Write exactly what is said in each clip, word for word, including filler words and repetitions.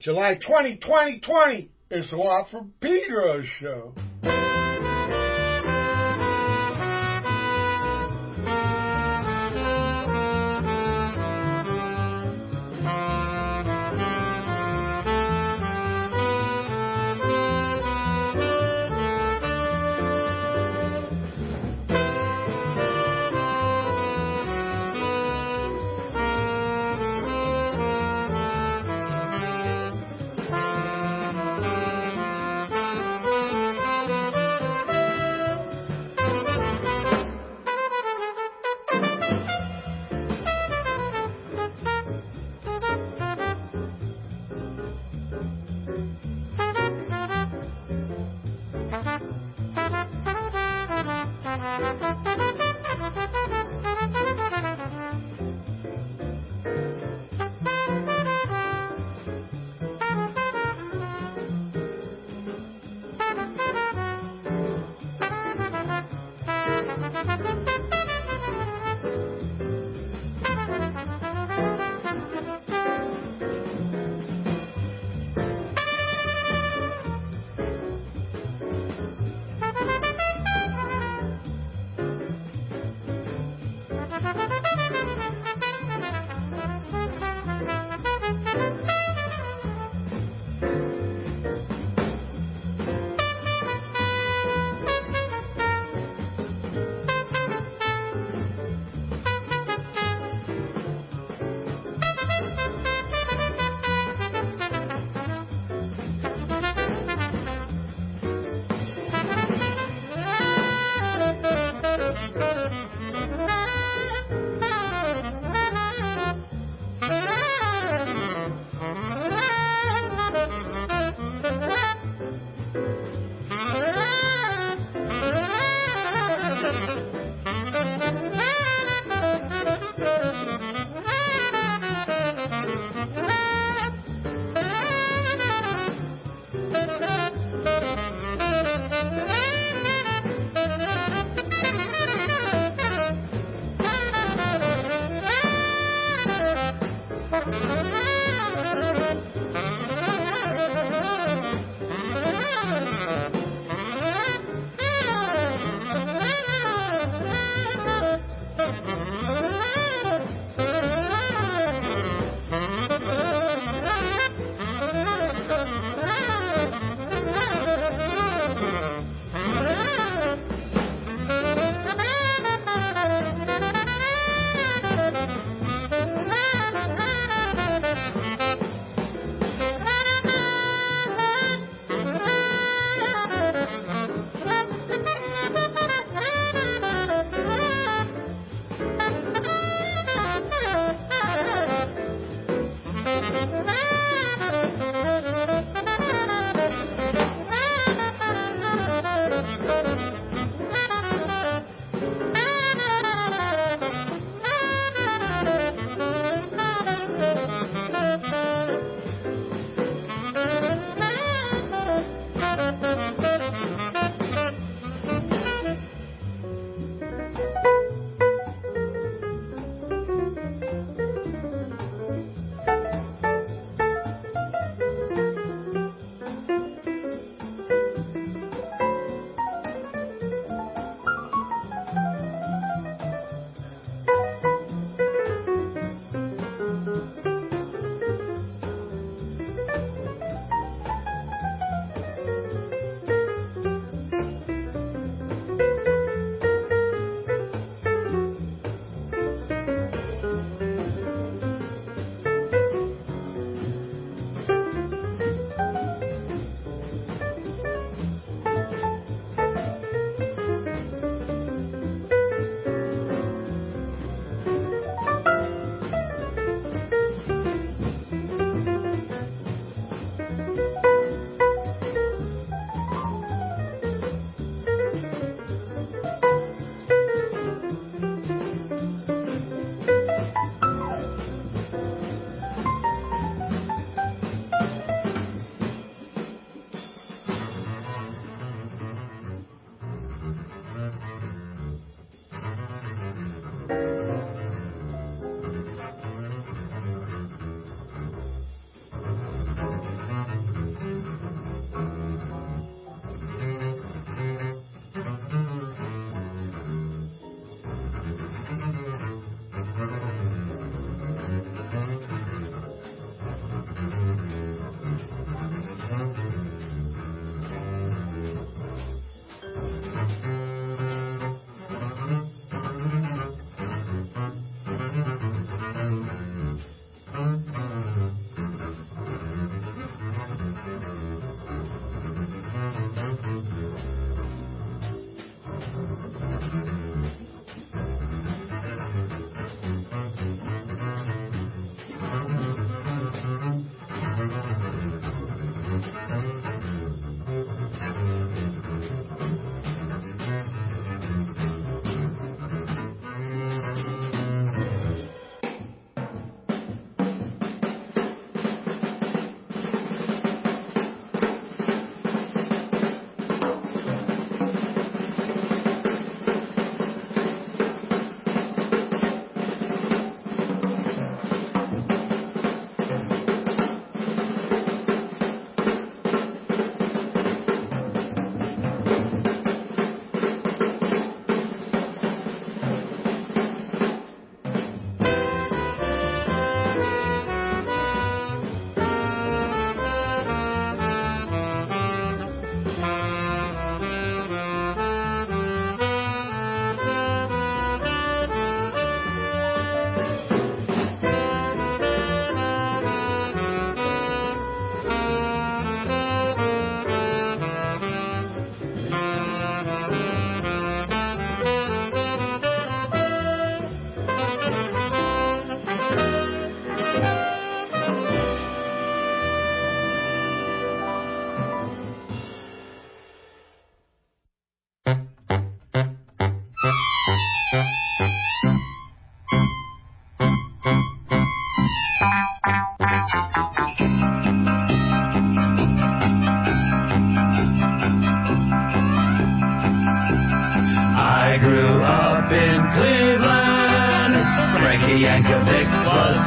July twentieth, twenty twenty. It's the Watt from Pedro show.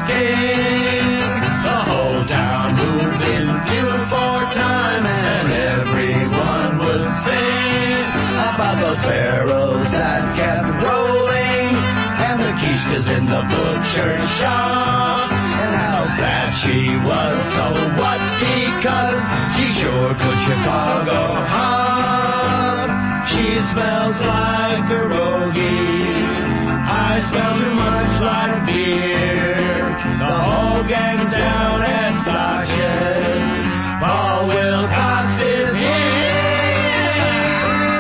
king. The whole town moved into for time, and everyone would sing about those barrels that kept rolling, and the quiches in the butcher's shop, and how sad she was, so what, because she sure could Chicago hop. She smells like pierogies, I smell too much like beer. The whole gang's down at Stockton, Paul Wilcox is here.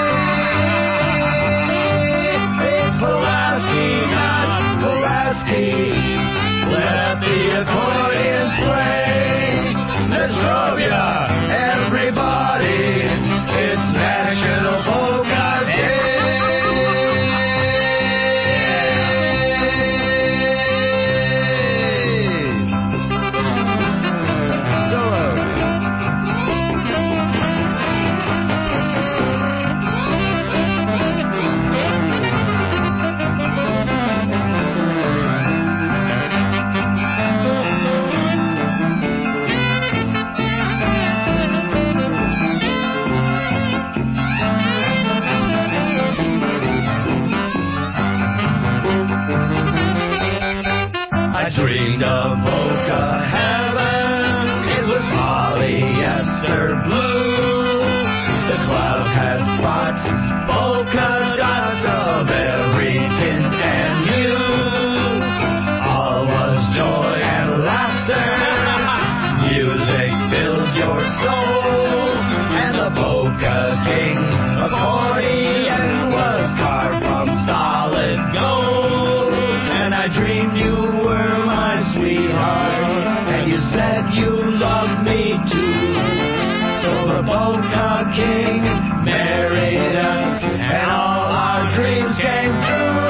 It's Pulaski, not Pulaski, let the accordion sway. Let's rub ya, everybody, it's National Polka Day. I dreamed of polka heaven, it was polyester blue. The clouds had spots, polka dots of every tint and hue. All was joy and laughter, music filled your soul, and the polka king accordion was carved from solid gold. And I dreamed you were my sweetheart, and you said you loved me too. So the polka king married us, and all our dreams came true.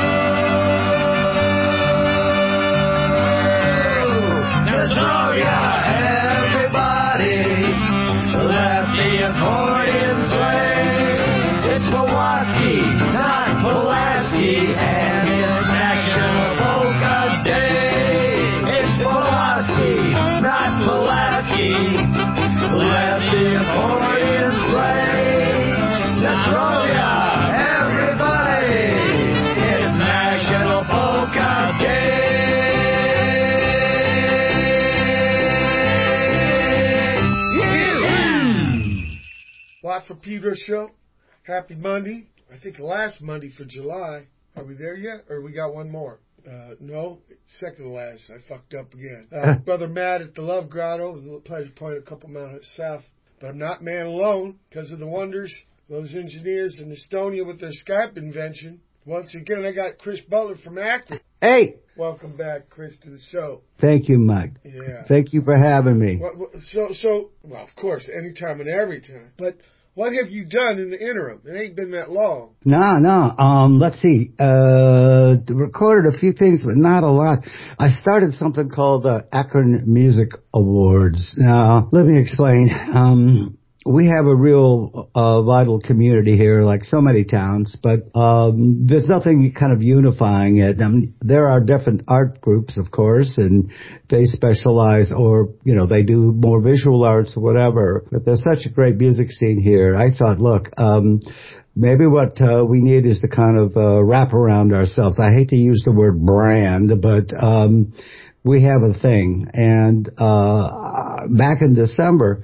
There's no yeah, everybody, let the accordion sway. It's Pulaski, not Pulaski, and it's National Polka Day. It's Pulaski, not Pulaski, let the accordion sway. Let's roll ya, everybody, it's National Polka Day. Watt from Pedro show. Happy Monday. I think last Monday for July. Are we there yet? Or we got one more? Uh, no, second to last. I fucked up again. Uh, Brother Matt at the Love Grotto, Pleasure Point, a couple miles south. But I'm not man alone because of the wonders those engineers in Estonia with their Skype invention. Once again, I got Chris Butler from Akron. Hey! Welcome back, Chris, to the show. Thank you, Mike. Yeah. Thank you for having me. Well, so, so, well, of course, anytime and every time. But what have you done in the interim? It ain't been that long. No, no. Um, let's see. Uh, recorded a few things, but not a lot. I started something called the Akron Music Awards. Now, let me explain. Um, we have a real uh, vital community here, like so many towns, but um, there's nothing kind of unifying it. I mean, there are different art groups, of course, and they specialize, or, you know, they do more visual arts or whatever, but there's such a great music scene here. I thought, look, um, maybe what uh, we need is to kind of uh, wrap around ourselves. I hate to use the word brand, but um, we have a thing. And uh, back in December,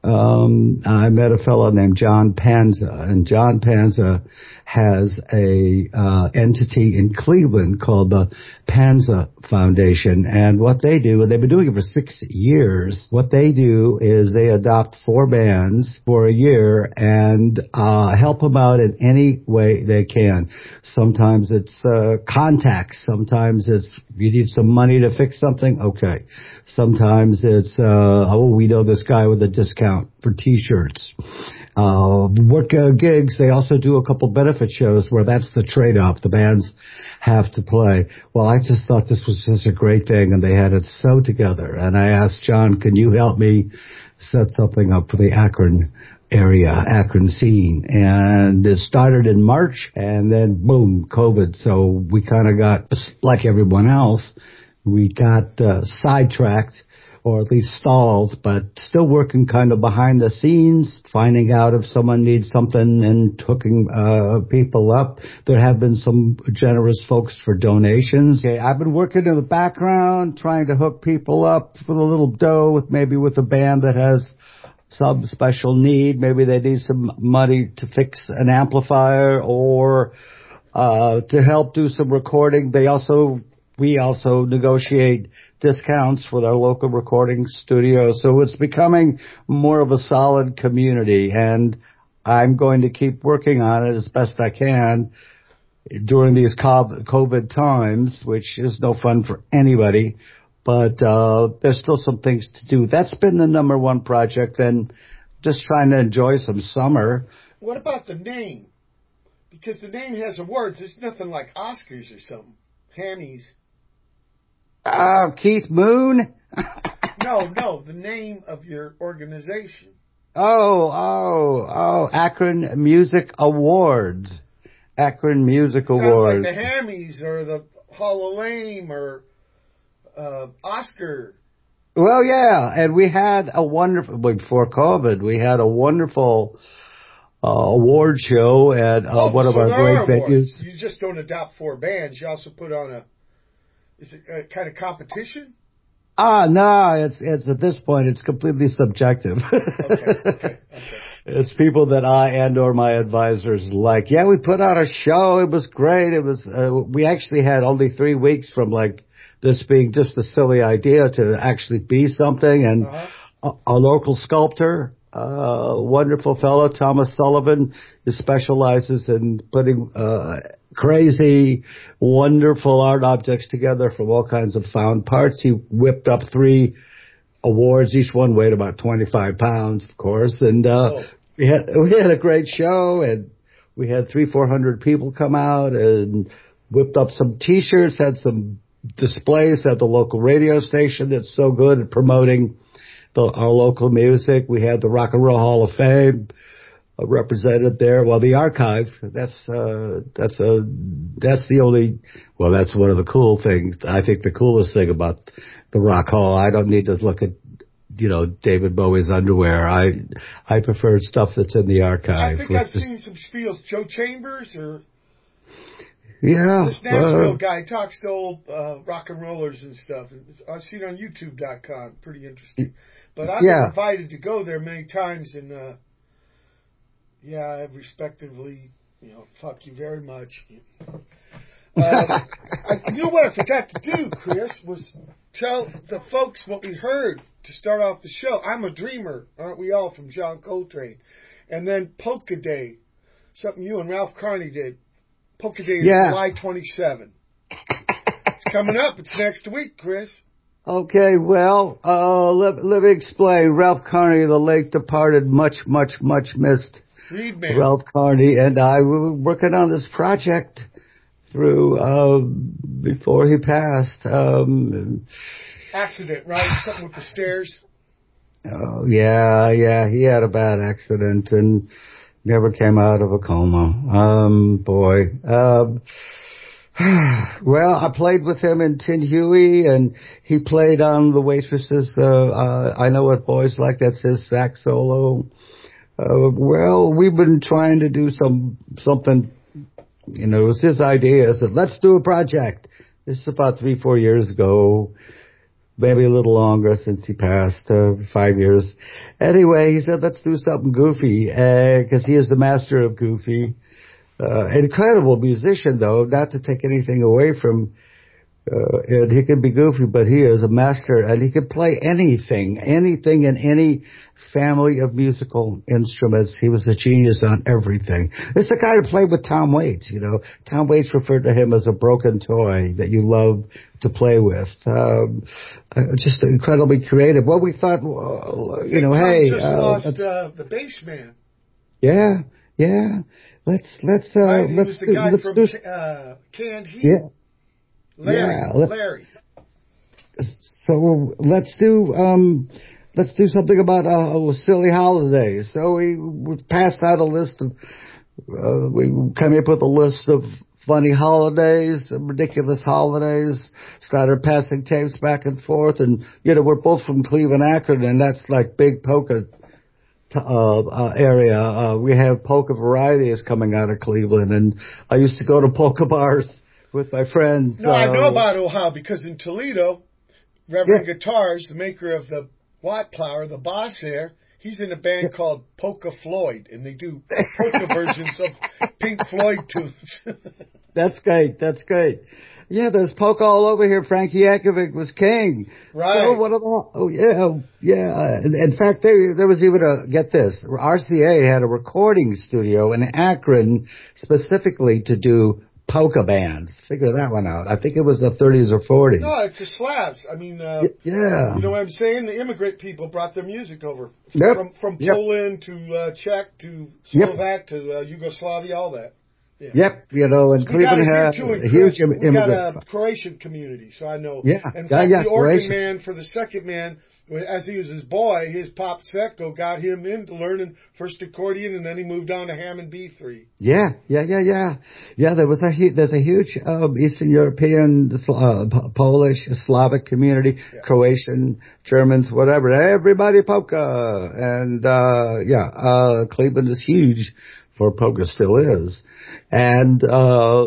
um, I met a fellow named John Panza, and John Panza has a uh, entity in Cleveland called the Panza Foundation. And what they do, and they've been doing it for six years, what they do is they adopt four bands for a year and uh, help them out in any way they can. Sometimes it's uh, contacts. Sometimes it's you need some money to fix something. Okay. Sometimes it's, uh, oh, we know this guy with a discount for T-shirts. Uh, work uh, gigs. They also do a couple benefit shows where that's the trade-off. The bands have to play. Well, I just thought this was such a great thing, and they had it so together. And I asked John, can you help me set something up for the Akron area, Akron scene? And it started in March, and then boom, COVID. So we kind of got, like everyone else, we got uh, sidetracked, or at least stalled, but still working kind of behind the scenes, finding out if someone needs something and hooking uh, people up. There have been some generous folks for donations. Okay, I've been working in the background, trying to hook people up with a little dough, with maybe with a band that has some special need. Maybe they need some money to fix an amplifier or uh, to help do some recording. They also, we also negotiate discounts with our local recording studio. So it's becoming more of a solid community, and I'm going to keep working on it as best I can during these COVID times, which is no fun for anybody. But uh, there's still some things to do. That's been the number one project, and just trying to enjoy some summer. What about the name? Because the name has awards. It's nothing like Oscars or something. Hammies. Uh, Keith Moon? no, no, the name of your organization. Oh, oh, oh, Akron Music Awards. Akron Music Sounds Awards. Sounds like the Hammies or the Hall of Lame or uh, Oscar. Well, yeah, and we had a wonderful, before COVID, we had a wonderful uh, award show at uh, oh, one so of our great venues. You just don't adopt four bands. You also put on a, is it a kind of competition? Ah, no, it's it's at this point it's completely subjective. okay, okay, okay. It's people that I and or my advisors like. Yeah, we put on a show. It was great. It was. Uh, we actually had only three weeks from like this being just a silly idea to actually be something. And uh-huh. a, a local sculptor, a uh, wonderful fellow, Thomas Sullivan, who specializes in putting uh, crazy, wonderful art objects together from all kinds of found parts. He whipped up three awards. Each one weighed about twenty-five pounds, of course. And uh, oh. we had we had a great show, and we had three, four hundred people come out and whipped up some T-shirts, had some displays at the local radio station that's so good at promoting the, our local music. We had the Rock and Roll Hall of Fame uh, represented there. Well, the archive, that's, uh, that's a, that's the only, well, that's one of the cool things. I think the coolest thing about the Rock Hall, I don't need to look at, you know, David Bowie's underwear. I, I prefer stuff that's in the archive. I think I've seen some spiels. Joe Chambers or, yeah, this Nashville uh, guy talks to old uh, rock and rollers and stuff. I've seen it on YouTube dot com. Pretty interesting. But I've yeah. been invited to go there many times, and uh, yeah, I've respectively, you know, fuck you very much. Uh, I, you know what I forgot to do, Chris, was tell the folks what we heard to start off the show. I'm a Dreamer, aren't we all, from John Coltrane. And then Polka Day, something you and Ralph Carney did. Polka Day is yeah. July twenty-seventh. It's coming up. It's next week, Chris. Okay, well, uh, let, let me explain. Ralph Carney, the late departed, much, much, much missed Reedman. Ralph Carney, and I were working on this project through, uh, before he passed. Um, Accident, right? Something with the stairs. Oh, yeah, yeah, he had a bad accident and never came out of a coma. Um, boy. Um, well, I played with him in Tin Huey, and he played on The Waitresses. Uh, uh, I Know What Boys Like. That's his sax solo. Uh, well, we've been trying to do some something. You know, it was his idea. I said, let's do a project. This is about three, four years ago. Maybe a little longer since he passed, uh, five years. Anyway, he said, let's do something goofy, because uh, he is the master of goofy. Uh, incredible musician, though, not to take anything away from, uh, and he can be goofy, but he is a master, and he can play anything, anything in any family of musical instruments. He was a genius on everything. It's the guy who played with Tom Waits, you know. Tom Waits referred to him as a broken toy that you love to play with. Um, uh, just incredibly creative. Well, we thought, uh, you know, Tom hey, just uh, lost uh, the bass man. Yeah, yeah. Let's let's uh, right, he let's was the do, guy let's from do, uh, Canned Heat. Yeah. Larry. Yeah, let, Larry. So let's do um, let's do something about uh, silly holidays. So we, we passed out a list of uh, we came up with a list of funny holidays, ridiculous holidays, started passing tapes back and forth. And, you know, we're both from Cleveland, Akron, and that's like big polka uh, uh, area. Uh, we have polka varieties coming out of Cleveland, and I used to go to polka bars with my friends. No, uh, I know about Ohio because in Toledo, Reverend Yeah. Guitars, the maker of the Watt Plower, the boss there, he's in a band called Polka Floyd, and they do polka versions of Pink Floyd tunes. That's great. That's great. Yeah, there's polka all over here. Frankie Yankovic was king. Right. So what are the, oh, yeah, yeah. In in fact, there, there was even a, get this, R C A had a recording studio in Akron specifically to do polka bands. Figure that one out. I think it was the thirties or forties. No, it's the Slavs. I mean, uh, Yeah. you know what I'm saying? The immigrant people brought their music over. Yep. From from Yep. Poland to uh, Czech to Yep. Slovak to uh, Yugoslavia, all that. Yeah. Yep, you know, and We got Cleveland a had huge, too, in a huge Chris, im- we got immigrant. a Croatian community, so I know. Yeah, In yeah, fact, yeah, the organ Croatian. man for the second man, as he was his boy, his pop Secco got him into learning first accordion, and then he moved on to Hammond B three. Yeah, yeah, yeah, yeah. Yeah, there was a hu- there's a huge um, Eastern European, uh, P- Polish, Slavic community, Yeah. Croatian, Germans, whatever. Everybody polka. And, uh, yeah, uh, Cleveland is huge for polka, still is. And, uh,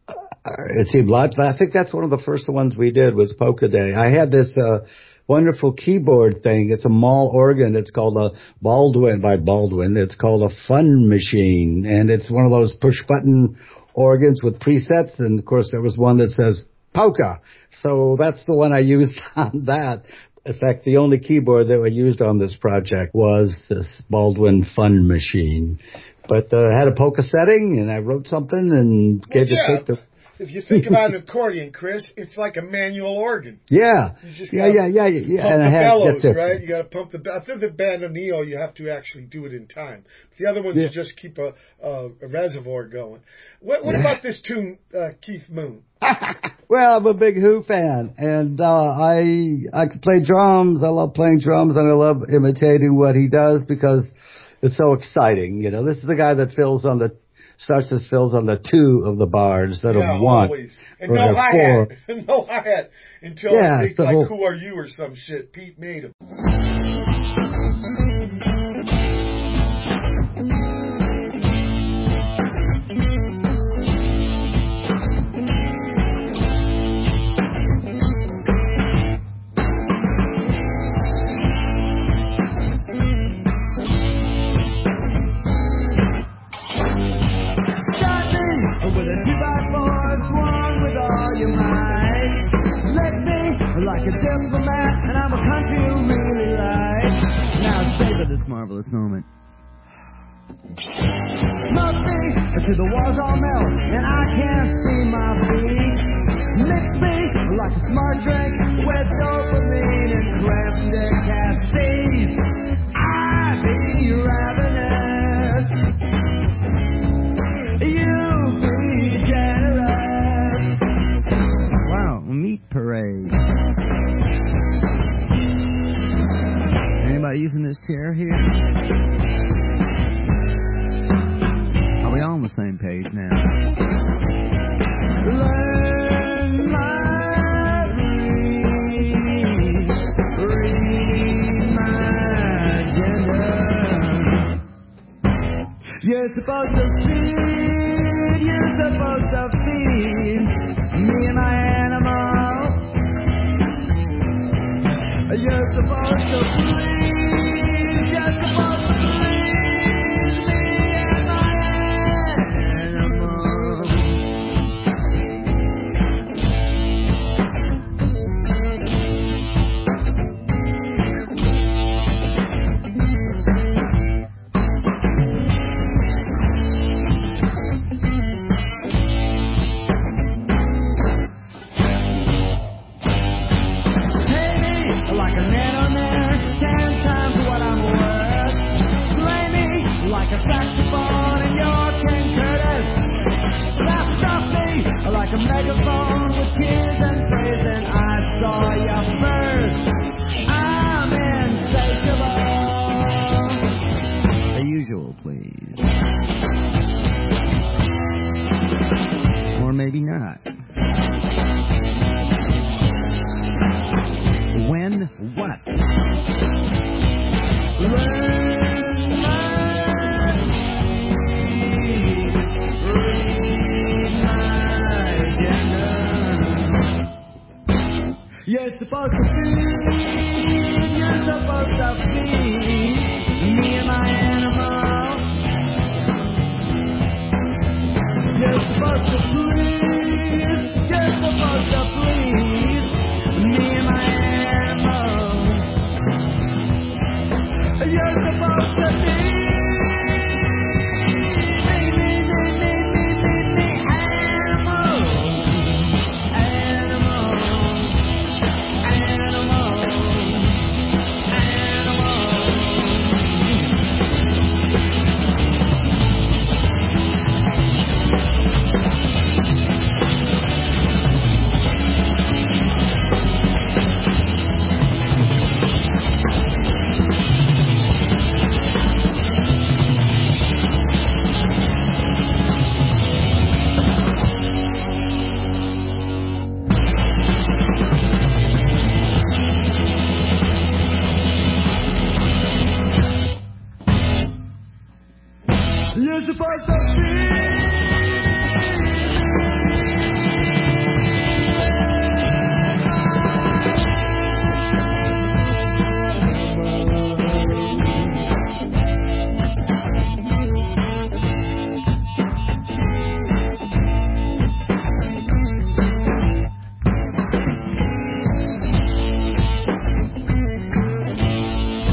it seemed like, I think that's one of the first ones we did was Polka Day. I had this, uh, wonderful keyboard thing. It's a mall organ. It's called a Baldwin by Baldwin. It's called a Fun Machine. And it's one of those push button organs with presets. And of course there was one that says polka. So that's the one I used on that. In fact, the only keyboard that I used on this project was this Baldwin Fun Machine. But uh, I had a polka setting, and I wrote something and Well, gave yeah. it to... If you think about an accordion, Chris, it's like a manual organ. Yeah, You just yeah, gotta yeah, yeah, yeah. Pump And I the had bellows, get this. right? You got to pump the. I think the bandoneon, you have to actually do it in time. The other ones, Yeah. you just keep a, a, a reservoir going. What, what Yeah. about this tune, uh, Keith Moon? Well, I'm a big Who fan, and uh, I I can play drums. I love playing drums, and I love imitating what he does because it's so exciting. You know, this is the guy that fills on the starts his fills on the two of the bars instead Yeah, of one. always. And or no the hi four. hat, no hi hat until Yeah, I it's think the like whole- Who Are You or some shit. Pete made him. With a two by four, swung with all your might. Let me like a diplomat, and I'm a country you really like. Now savor this marvelous moment. Smoke me to the walls all melt, and I can't see my feet. Mix me like a smart drink with dopamine and cramped cascades. I be ravenous. You be generous. Wow, meat parade. Anybody using this chair here? Are we all on the same page now? Learn my breed, read my gender. You're supposed to feed, you're supposed to feed me and my animal. You're supposed to please, you're supposed to please me and my animal. Like a man on there, stand You're supposed to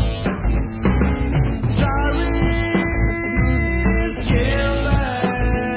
Sorry, killer.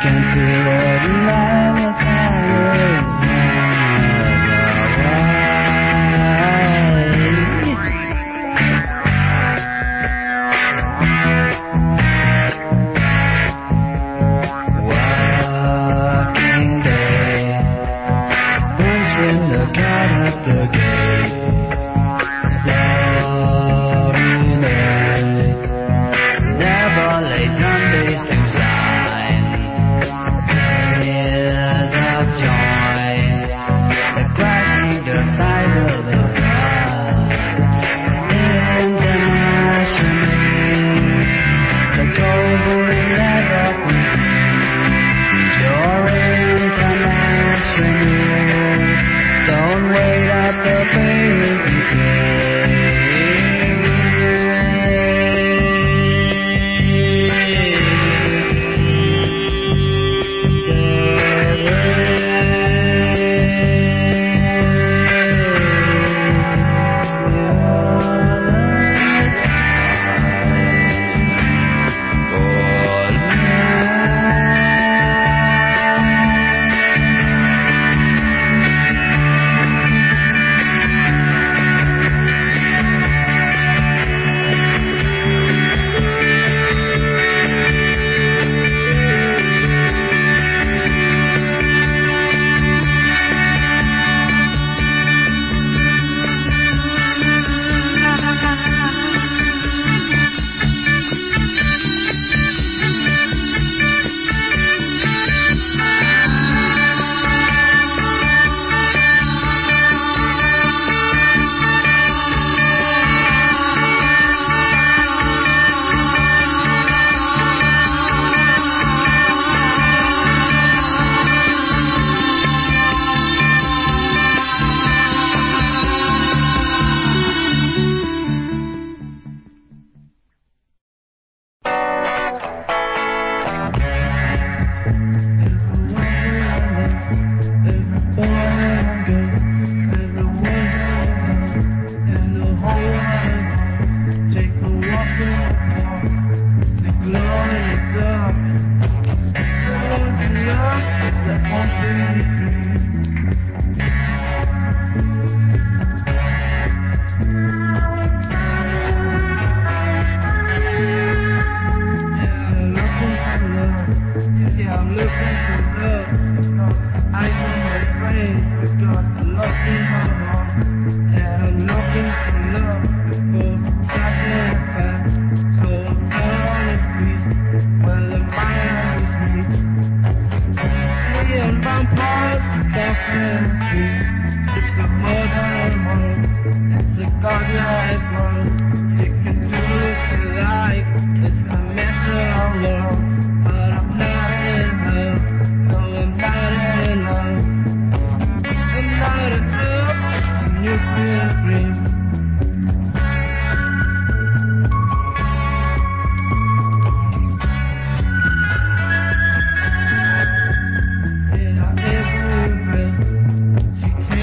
She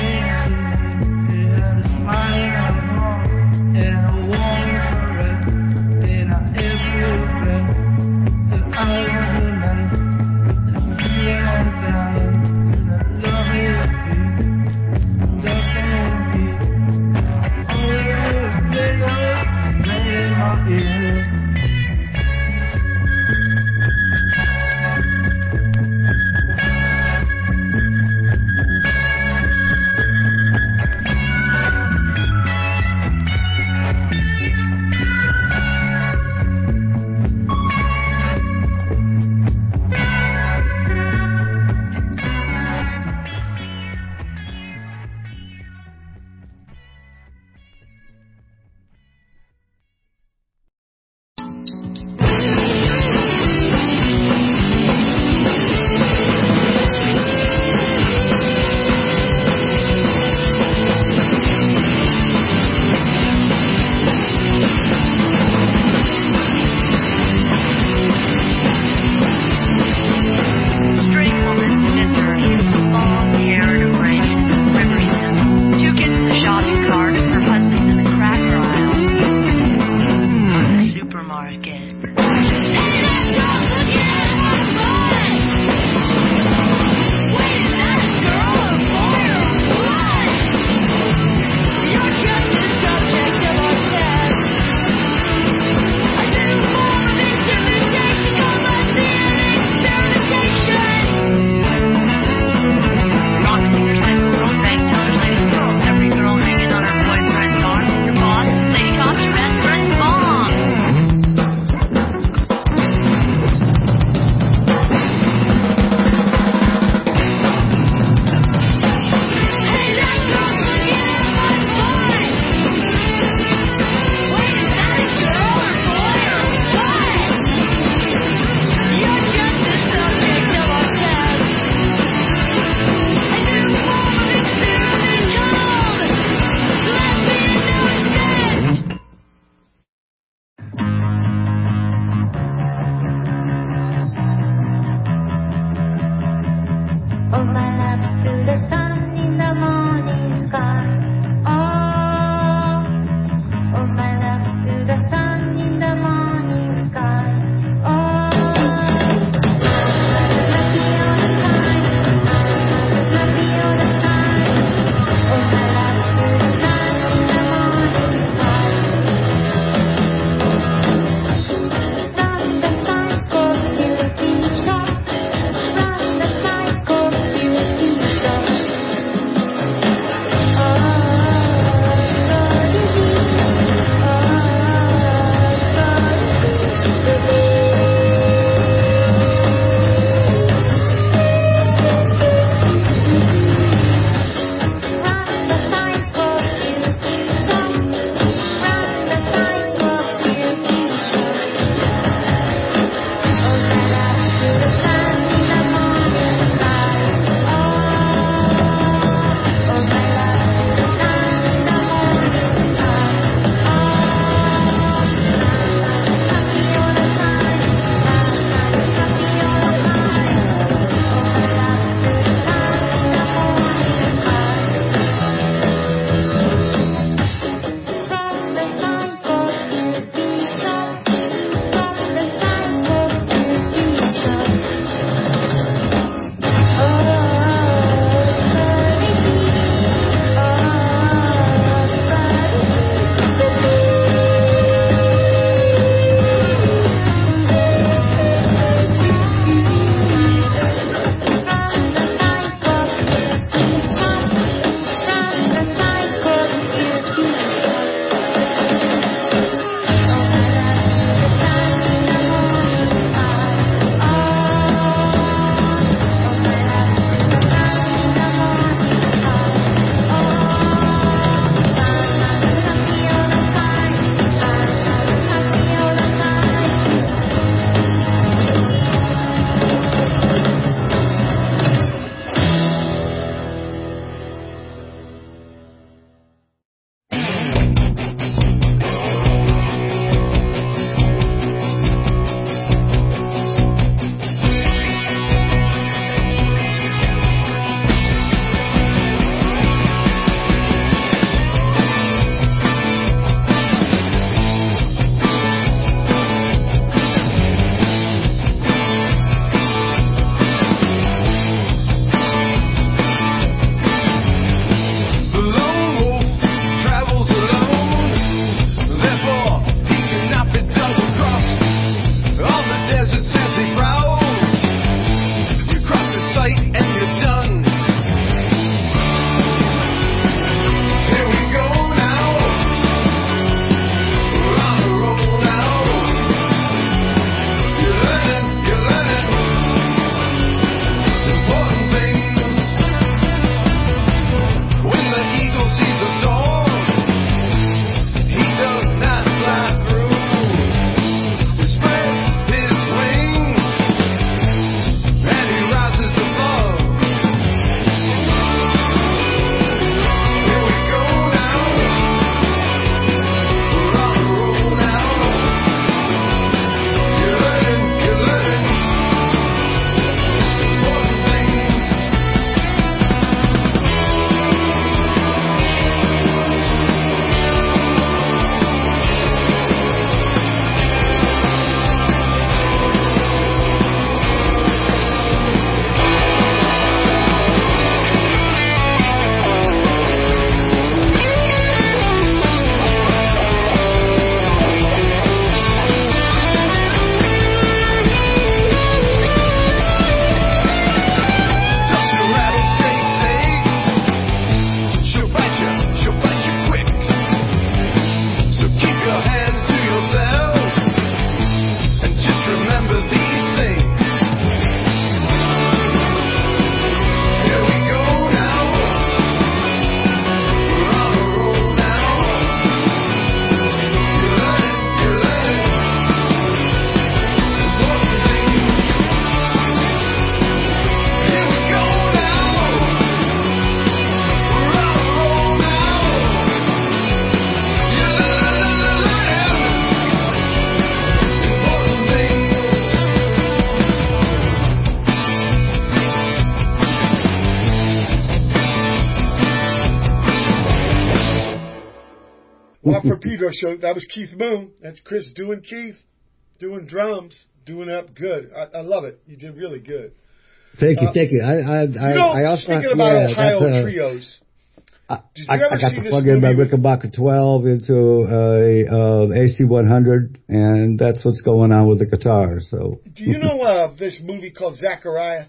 Watt from Pedro show. That was Keith Moon. That's Chris doing Keith, doing drums, doing up good. I, I love it. You did really good. Thank you, Uh, thank you. I, I, you I, know, I also speaking about yeah, Ohio that's, uh, trios, I, did you I, ever I got see to this plug in my movie with- Rickenbacker twelve into a uh, A C one hundred, and that's what's going on with the guitar. So, do you know uh, this movie called Zachariah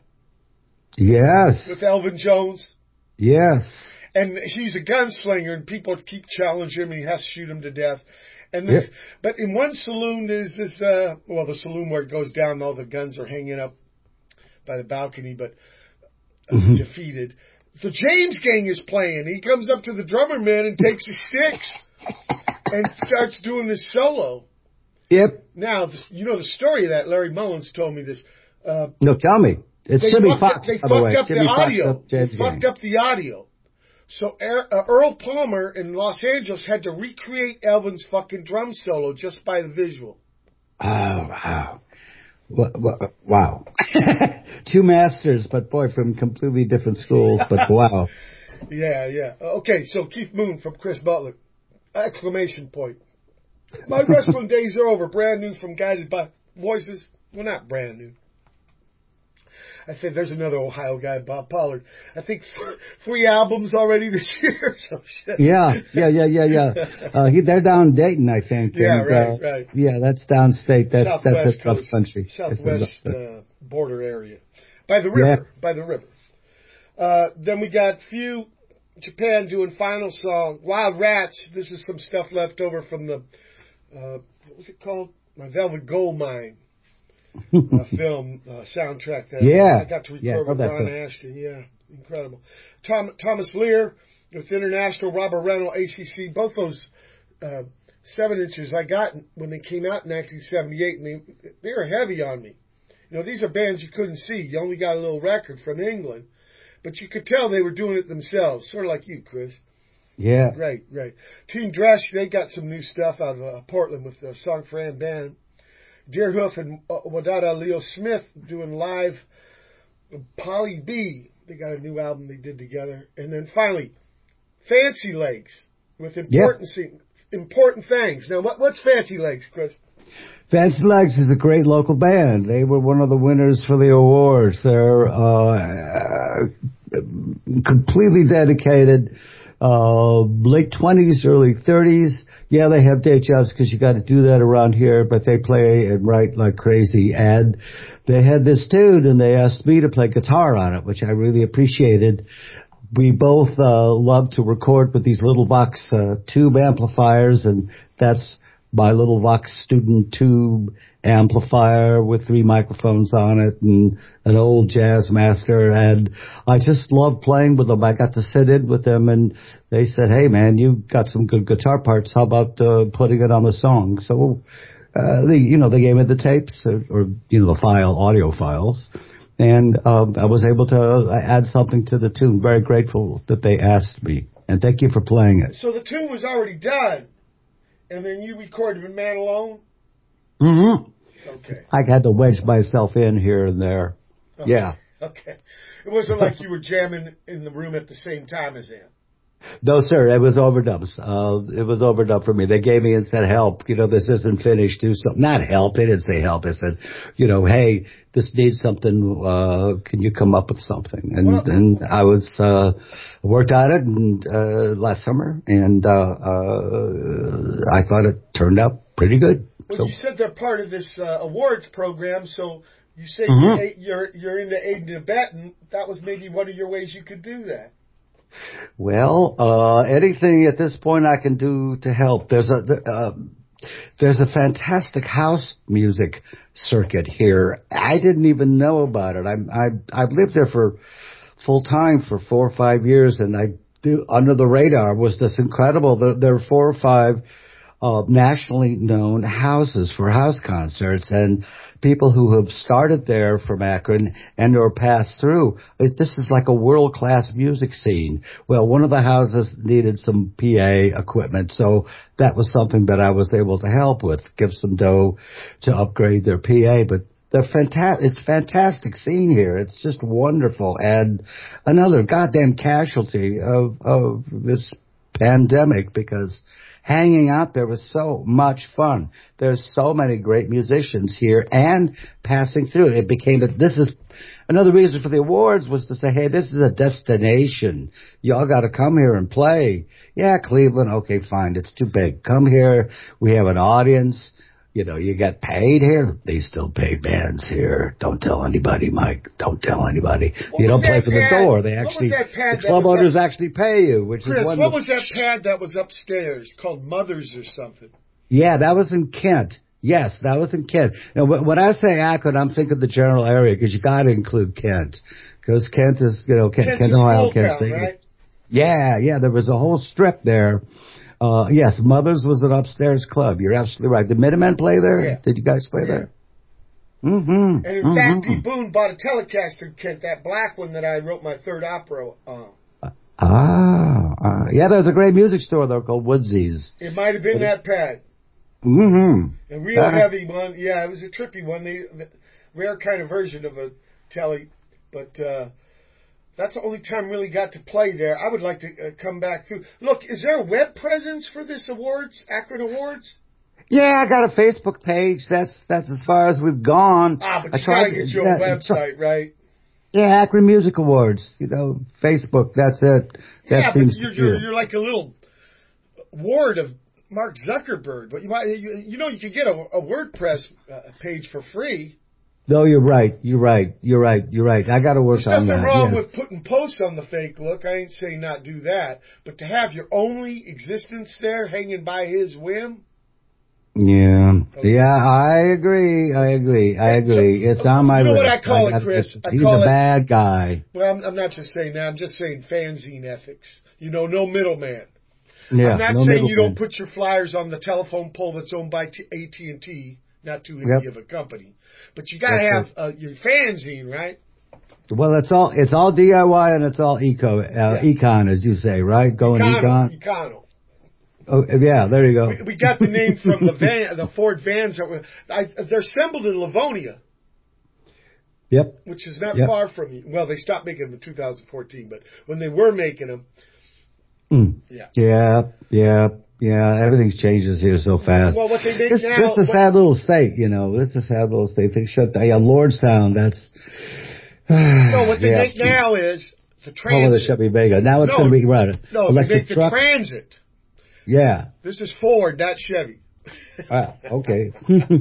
yes, with Elvin Jones? yes, And he's a gunslinger, and people keep challenging him, and he has to shoot him to death. And then, Yep. but in one saloon, there's this, uh, well, the saloon where it goes down, and all the guns are hanging up by the balcony, but uh, Mhm. defeated. The James Gang is playing. He comes up to the drummer man and takes his sticks and starts doing this solo. yep. Now, this, you know the story of that. Larry Mullins told me this. Uh, No, tell me. It's they Jimmy fucked Fox, up, they by the way. fucked up Jimmy the Fox audio. up They James fucked Gang. up the audio. So Er- uh, Earl Palmer in Los Angeles had to recreate Elvin's fucking drum solo just by the visual. Oh, wow. Wha- wha- Wow. Two masters, but boy, from completely different schools, but wow. Yeah, yeah. Okay, so Keith Moon from Chris Butler. Exclamation point. My wrestling days are over. Brand new from Guided by Voices. Well, not brand new. I think there's another Ohio guy, Bob Pollard. I think th- three albums already this year. So shit. Yeah, yeah, yeah, yeah, yeah. Uh, he, they're down in Dayton, I think. Yeah, and, right, uh, right. Yeah, that's downstate. That's Southwest that's a rough coast, country. It's a Southwest rough- uh, border area. By the river. By the river. Uh, then we got Few Japan doing final song. Wild Rats. This is some stuff left over from the, uh, what was it called? My Velvet Gold Mine. uh, film uh, soundtrack that Yeah. I got to record Yeah, I with love that Ron film. Ashton. Yeah, incredible. Tom, Thomas Lear with International, Robert Reynolds, A C C. Both those uh, seven inches I got when they came out in nineteen seventy-eight, and they they were heavy on me. You know, these are bands you couldn't see. You only got a little record from England, but you could tell they were doing it themselves, sort of like you, Chris. Yeah. Right, right. Team Dresch, they got some new stuff out of uh, Portland with the Song for Ann Band. Deerhoof and uh, Wadada Leo Smith doing live. Polly B, they got a new album they did together. And then finally, Fancy Legs with important, yep. important things. Now, what, what's Fancy Legs, Chris? Fancy Legs is a great local band. They were one of the winners for the awards. They're uh, completely dedicated. Uh, late twenties, early thirties. Yeah, they have day jobs because you got to do that around here, but they play and write like crazy. And they had this tune and they asked me to play guitar on it, which I really appreciated. We both, uh, love to record with these little Vox, uh, tube amplifiers, and that's my little Vox Student Tube amplifier with three microphones on it and an old Jazz Master. And I just love playing with them. I got to sit in with them and they said, hey man, you got some good guitar parts. How about uh, putting it on the song? So, uh, they, you know, they gave me the tapes or, or you know, the file, audio files. And um, I was able to add something to the tune. Very grateful that they asked me. And thank you for playing it. So the tune was already done. And then you recorded with Man Alone? Mm-hmm. Okay. I had to wedge myself in here and there. Okay. Yeah. Okay. It wasn't like you were jamming in the room at the same time as them. No, sir. It was overdubs. Uh, it was overdub for me. They gave me and said, help. You know, this isn't finished. Do something. Not help. They didn't say help. They said, you know, hey, this needs something. Uh, can you come up with something? And, well, and I was, uh, worked on it and, uh, last summer and, uh, uh, I thought it turned out pretty good. Well, so, you said they're part of this, uh, awards program. So you say mm-hmm. you're, you're into aiding and abetting. That was maybe one of your ways you could do that. Well, uh, anything at this point I can do to help. There's a, uh, there's a fantastic house music circuit here. I didn't even know about it. I, I, I've lived there for full time for four or five years and I do, under the radar was this incredible, there, there are four or five, uh, nationally known houses for house concerts and people who have started there from Akron and or passed through. This is like a world-class music scene. Well, one of the houses needed some P A equipment, so that was something that I was able to help with, give some dough to upgrade their P A. But they're fantastic. It's a fantastic scene here. It's just wonderful. And another goddamn casualty of, of this pandemic because hanging out there was so much fun. There's so many great musicians here and passing through. It became a, this is another reason for the awards was to say, hey, this is a destination. Y'all got to come here and play. Yeah, Cleveland, okay, fine. It's too big. Come here. We have an audience. You know, you get paid here. They still pay bands here. Don't tell anybody, Mike. Don't tell anybody. What you don't play that for pad? the door. They What actually, was that pad the that club was owners up- actually pay you, which Chris, is what wonderful. was that pad that was upstairs called Mother's or something? Yeah, that was in Kent. Yes, that was in Kent. Now, wh- when I say Akron, I'm thinking the general area because you got to include Kent because Kent is, you know, Kent, Kent's Kent a Ohio, small Kent town, State. right? Yeah, yeah, there was a whole strip there. Uh, yes, Mother's was an upstairs club. You're absolutely right. Did Minutemen play there? Yeah. Did you guys play Yeah. there? Mm-hmm. And in mm-hmm. fact, D. Boone bought a Telecaster in Kent, that black one that I wrote my third opera on. Ah, ah, yeah, there's a great music store there called Woodsy's. It might have been that pad. Mm-hmm. A real Uh, heavy one. Yeah, it was a trippy one. The, the rare kind of version of a Tele. But uh, that's the only time really got to play there. I would like to uh, come back through. Look, is there a web presence for this awards, Akron Awards? Yeah, I got a Facebook page. That's that's as far as we've gone. Ah, but I you tried gotta get to- your yeah, own website, right? Yeah, Akron Music Awards. You know, Facebook. That's it. That yeah, but seems you're, secure. you're you're like a little ward of Mark Zuckerberg. But you might you, you know you could get a, a WordPress uh, page for free. No, you're right. You're right. You're right. You're right. I got to work There's on nothing that. wrong yes. with putting posts on the fake look. I ain't saying not do that, but to have your only existence there hanging by his whim. Yeah, Okay. yeah, I agree. I agree. I agree. It's on my You know list. what I call it, gotta- Chris? I He's call a it- bad guy. Well, I'm, I'm not just saying that. I'm just saying fanzine ethics. You know, no middleman. Yeah, I'm not no saying you middleman. don't put your flyers on the telephone pole that's owned by T- A T and T, not too Yep. heavy of a company, but you got to have That's uh, your fanzine, right? Well, it's all it's all D I Y and it's all eco uh, Yeah. econ, as you say, right? Going econ. Econo. Econo. Oh, yeah, there you go. We, we got the name from the van, the Ford vans that were. I, they're assembled in Livonia, Yep. which is not Yep. far from you. Well, they stopped making them in two thousand fourteen, but when they were making them, Mm. yeah. Yeah, yeah, yeah. Everything changes here so fast. Well, what they make This, now. this is a what- sad little state, you know. This is a sad little state. They shut down. Yeah, Lordstown. That's. no, what they yeah. make now is the Home of the transit. Chevy Vega. Now it's No, going to be right. No, they electric make the truck. transit. Yeah. This is Ford, not Chevy. Ah, okay.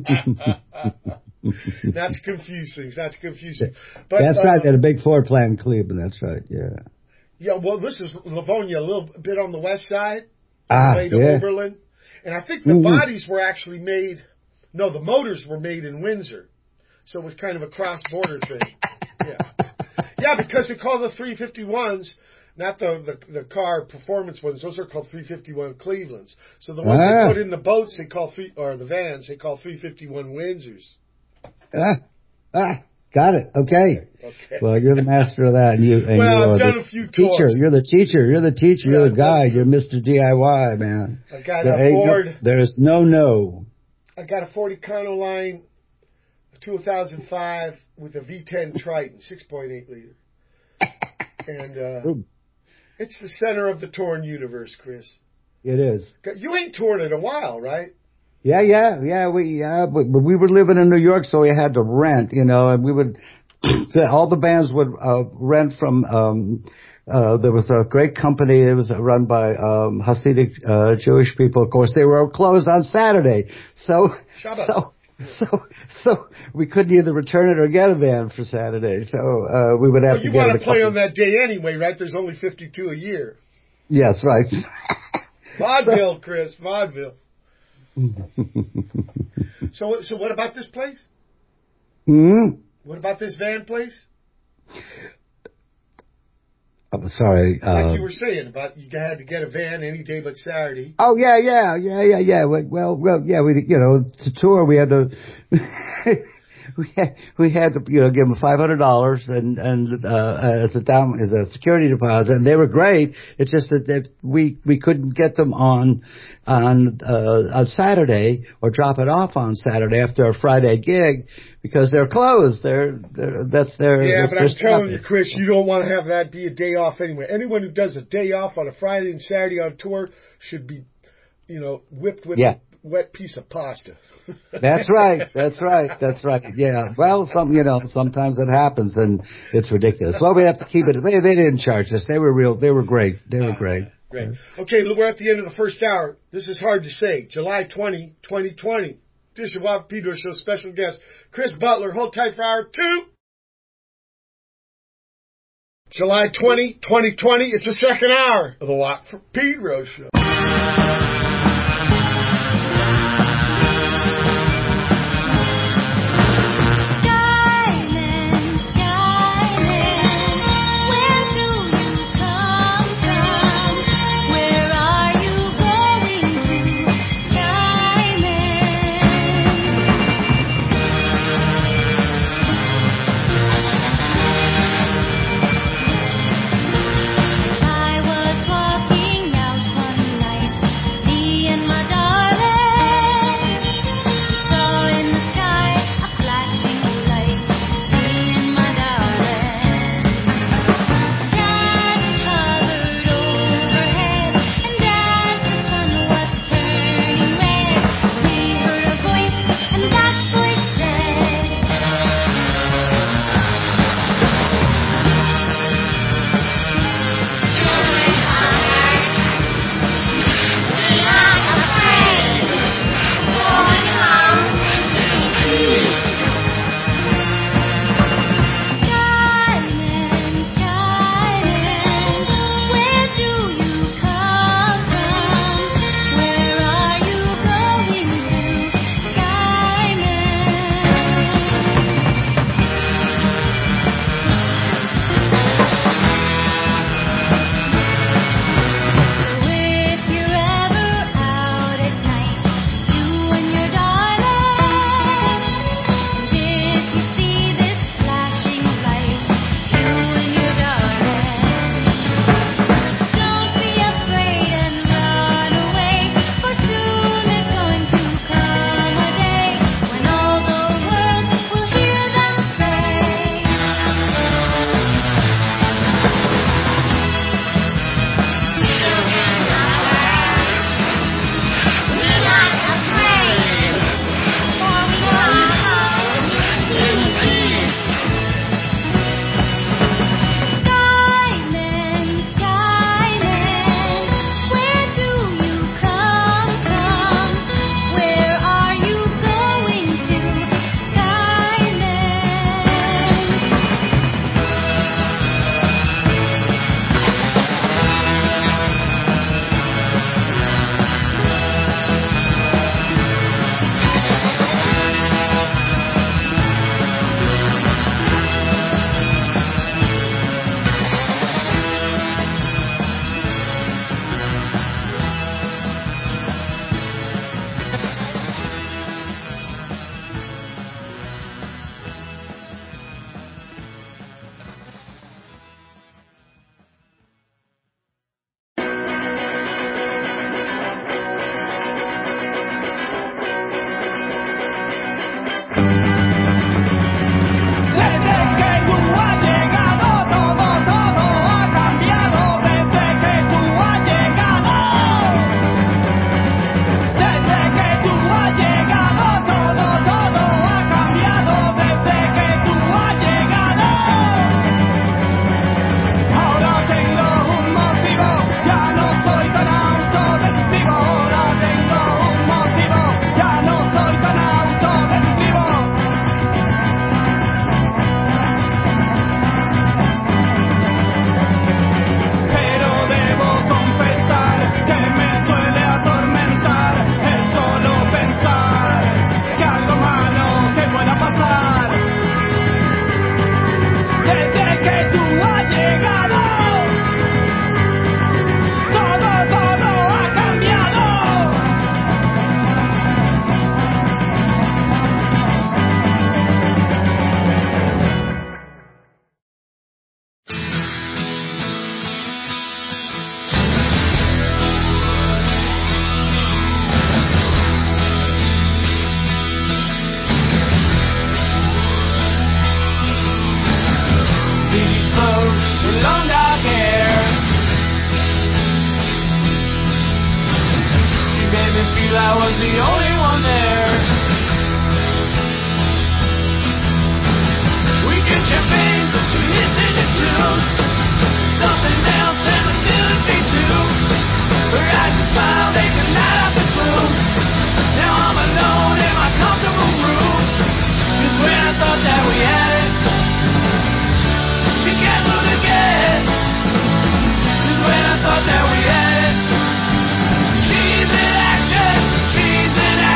Not to confuse things, not to confuse things. But, That's uh, right. They had a big Ford plant in Cleveland. That's right. Yeah. Yeah, well, this is Livonia, a little bit on the west side, on Ah, the way to yeah. Oberlin. And I think the Mhm. bodies were actually made, no, the motors were made in Windsor. So it was kind of a cross-border thing. Yeah. Yeah, because they call the three fifty-ones, not the, the, the car performance ones, those are called three fifty-one Clevelands. So the ones Ah. they put in the boats, they call three, or the vans, they call three fifty-one Windsors. Ah, ah, got it. Okay. Okay. Well, you're the master of that, and you. And Well, you I've are done the a few teacher. tours. You're the teacher. You're the teacher. Yeah, you're I've the done a guide. few. You're Mister D I Y, man. I got There a ain't no- Ford. there's no no. I got a Ford Econoline two thousand five with a V ten Triton, six point eight liter. And uh, Ooh, it's the center of the torn universe, Chris. it is. You ain't toured in a while, right? Yeah, yeah, yeah. We yeah, but, but we were living in New York, so we had to rent, you know, and we would all the bands would uh, rent from. Um, uh, there was a great company. It was run by um, Hasidic uh, Jewish people. Of course, they were closed on Saturday, so Shabbat. so so so we couldn't either return it or get a van for Saturday. So uh, we would have Well, to you get want it to a play couple- on that day anyway, right? There's only fifty-two a year. Yes, right. Vaudeville, Chris, vaudeville. So, so what about this place? Hmm. What about this van place? I'm sorry. Like uh, you were saying about you had to get a van any day but Saturday. Oh yeah, yeah, yeah, yeah, yeah. Well, well, yeah. We, you know, to tour we had to, we had, we had to, you know, give them five hundred dollars and and uh, as a down as a security deposit, and they were great. It's just that, that we we couldn't get them on on uh, on Saturday or drop it off on Saturday after a Friday gig because they're closed. They're, they're that's their Yeah, that's but their I'm telling stop. you, Chris, you don't want to have that be a day off anyway. Anyone who does a day off on a Friday and Saturday on tour should be you know, whipped with Yeah. a wet piece of pasta. That's right. That's right. That's right. Yeah. Well, some, you know, sometimes it happens and it's ridiculous. Well, we have to keep it. They, they didn't charge us. They were real. They were great. They were great. Great. Okay, we're at the end of the first hour. This is hard to say. July twentieth, twenty twenty. This is the Watt from Pedro Show special guest, Chris Butler. Hold tight for hour two. July twentieth, twenty twenty. It's the second hour of the Watt from Pedro Show. I was walking out one the only one there. We get champagne, we listen to tunes, something else and a feeling beat too. Her eyes are smile, they can light up the gloom. Now I'm alone in my comfortable room. Just when I thought that we had it, she canceled again. Just when I thought that we had it, she's in action, she's in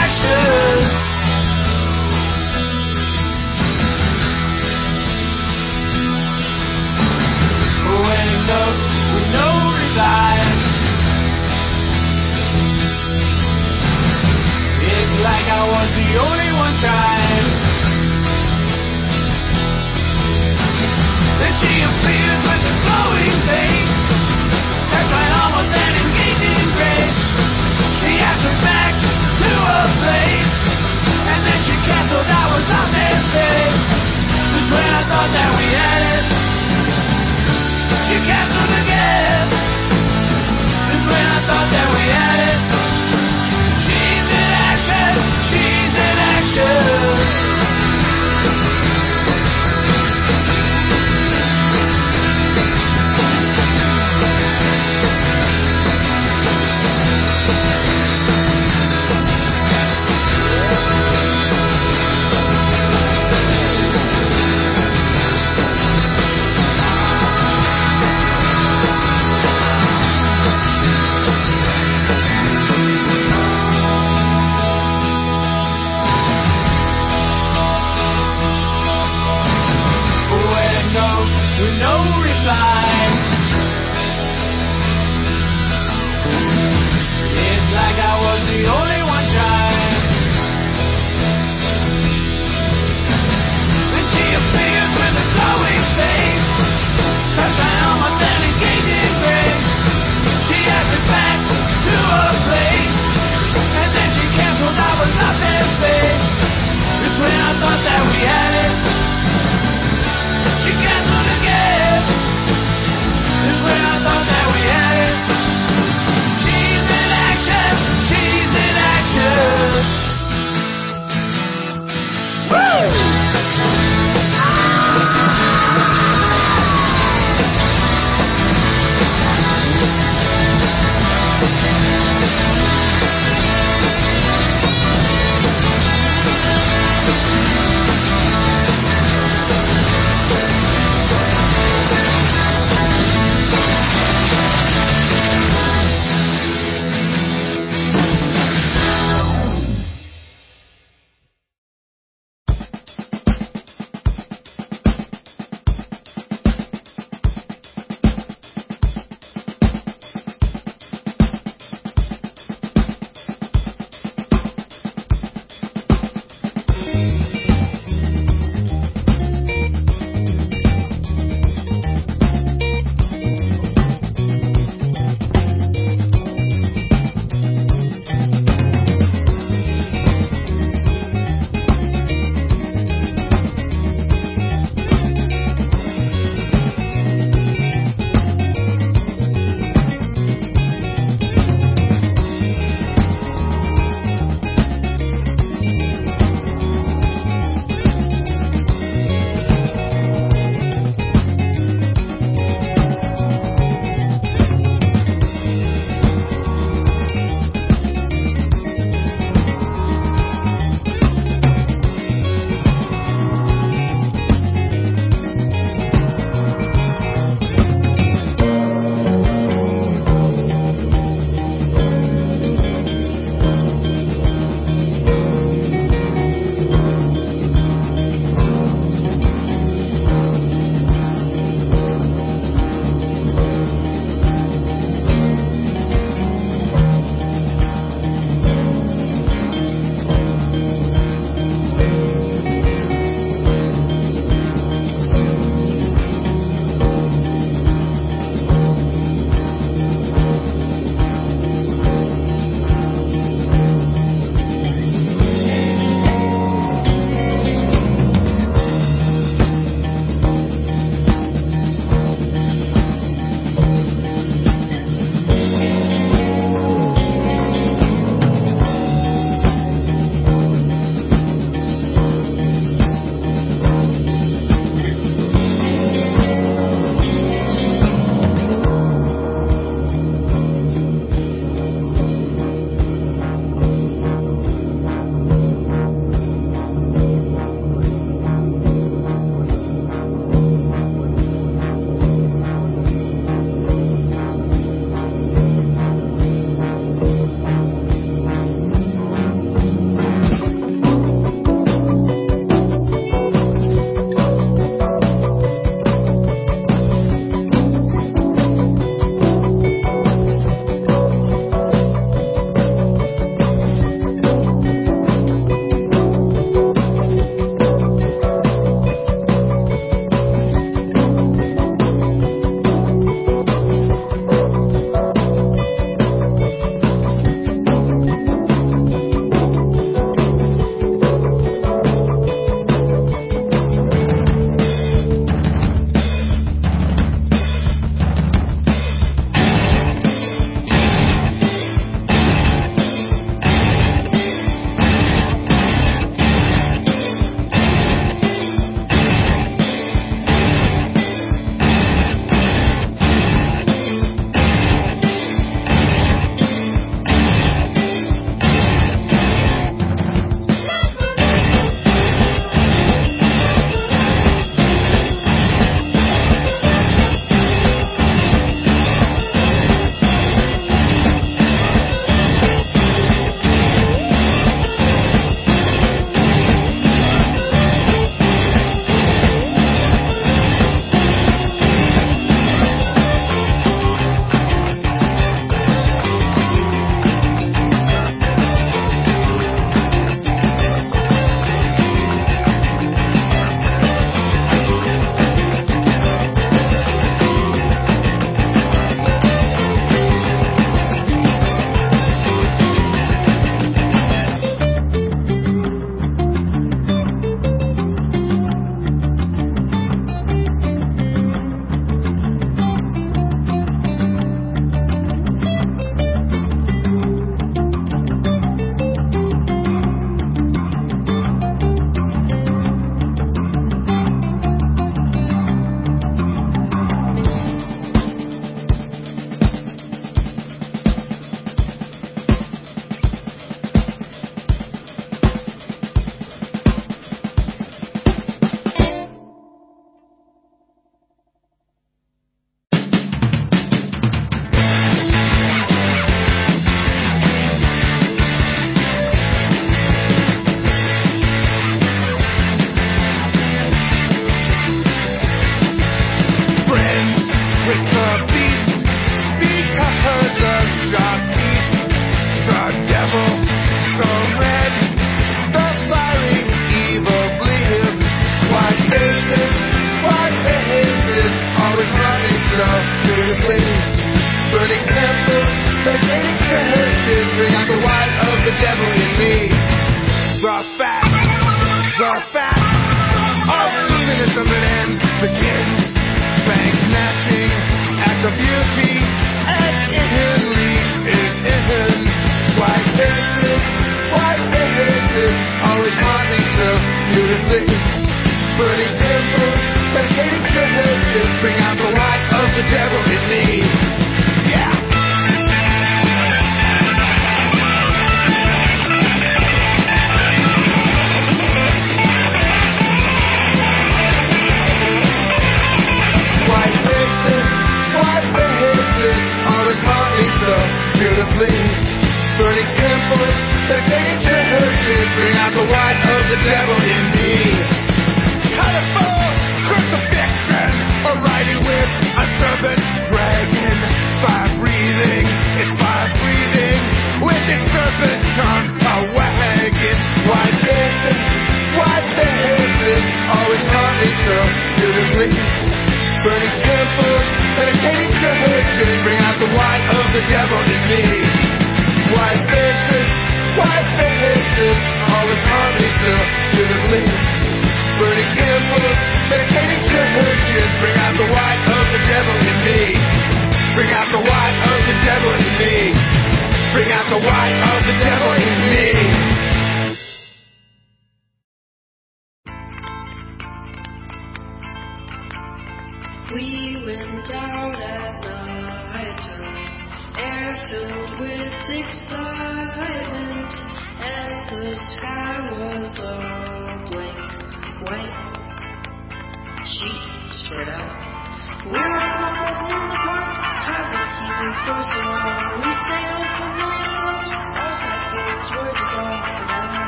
We went out at night time, air filled with excitement, and the sky was a blank white sheet spread out. We're out in the park, haven't seen you for so long. We sang old familiar songs, all sad feelings, words gone for now.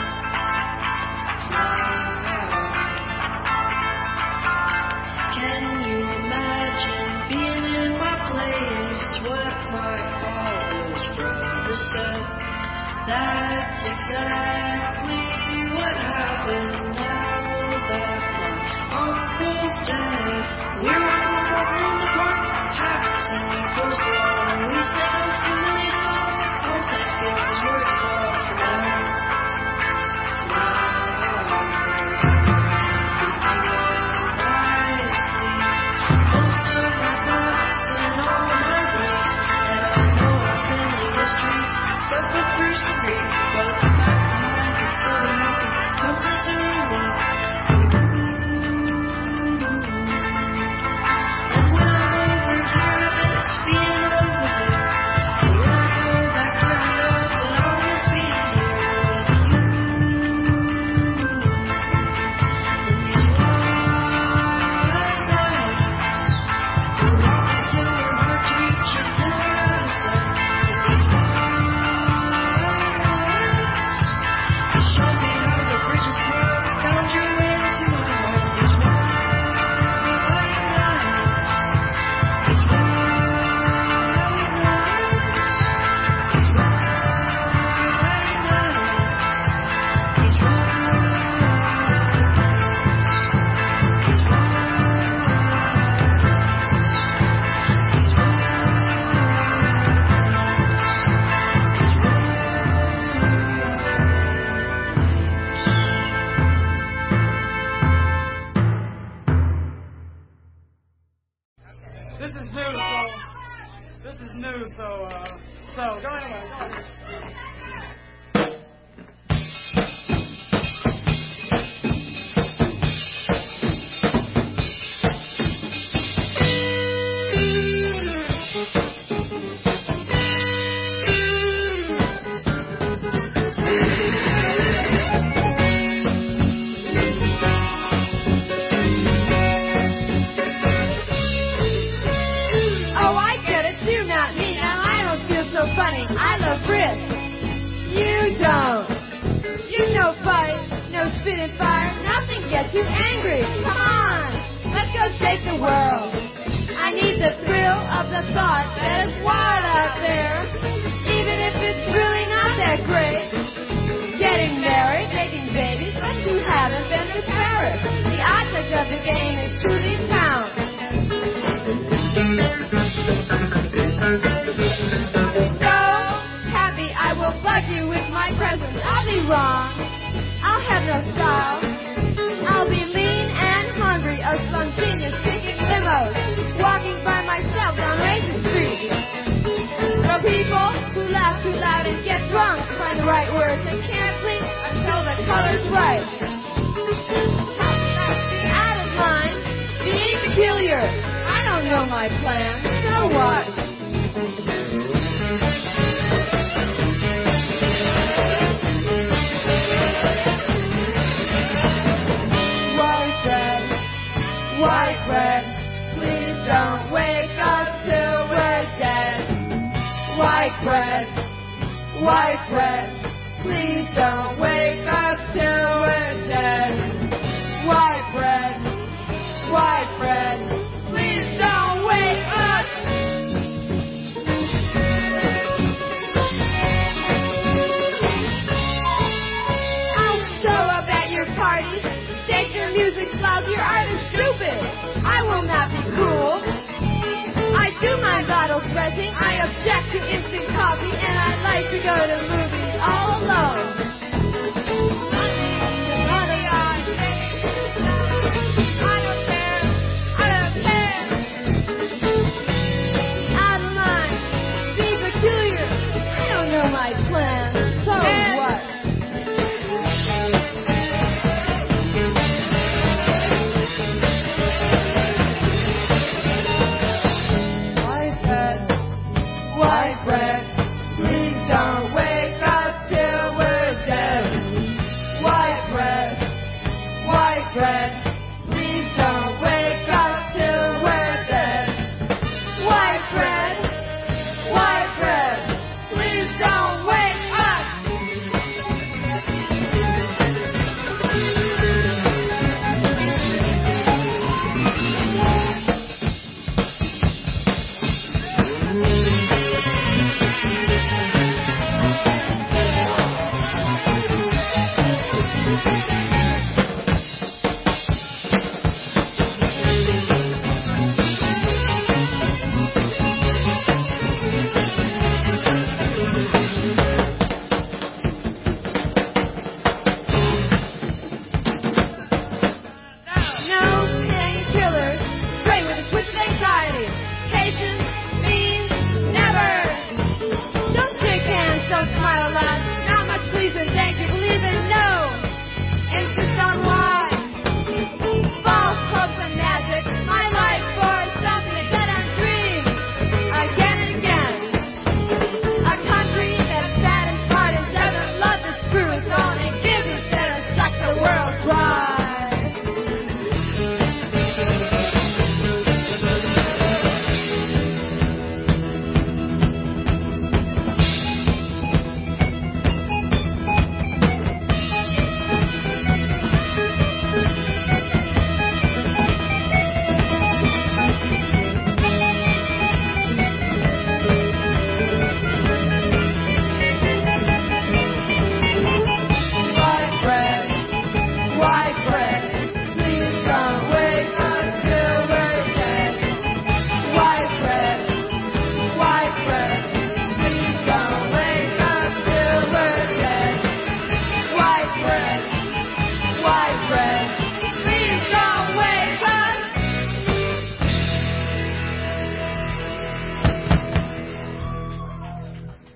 Fly. Can you imagine being in my place? What my father's brother said. That's exactly what happened now that my uncle's dead. We're out in the park, haven't seen me for so long. We sang old familiar songs, all sad feelings, words gone for now. Fly. Suffer through some grief, but the fact that I can still be happy comes as a relief. And when I'm over here, I miss being over there. And when I go back there, I know that I'll miss being here with you. In these wide nights, we're walking till we're hard to reach until we're out of sight. In these wide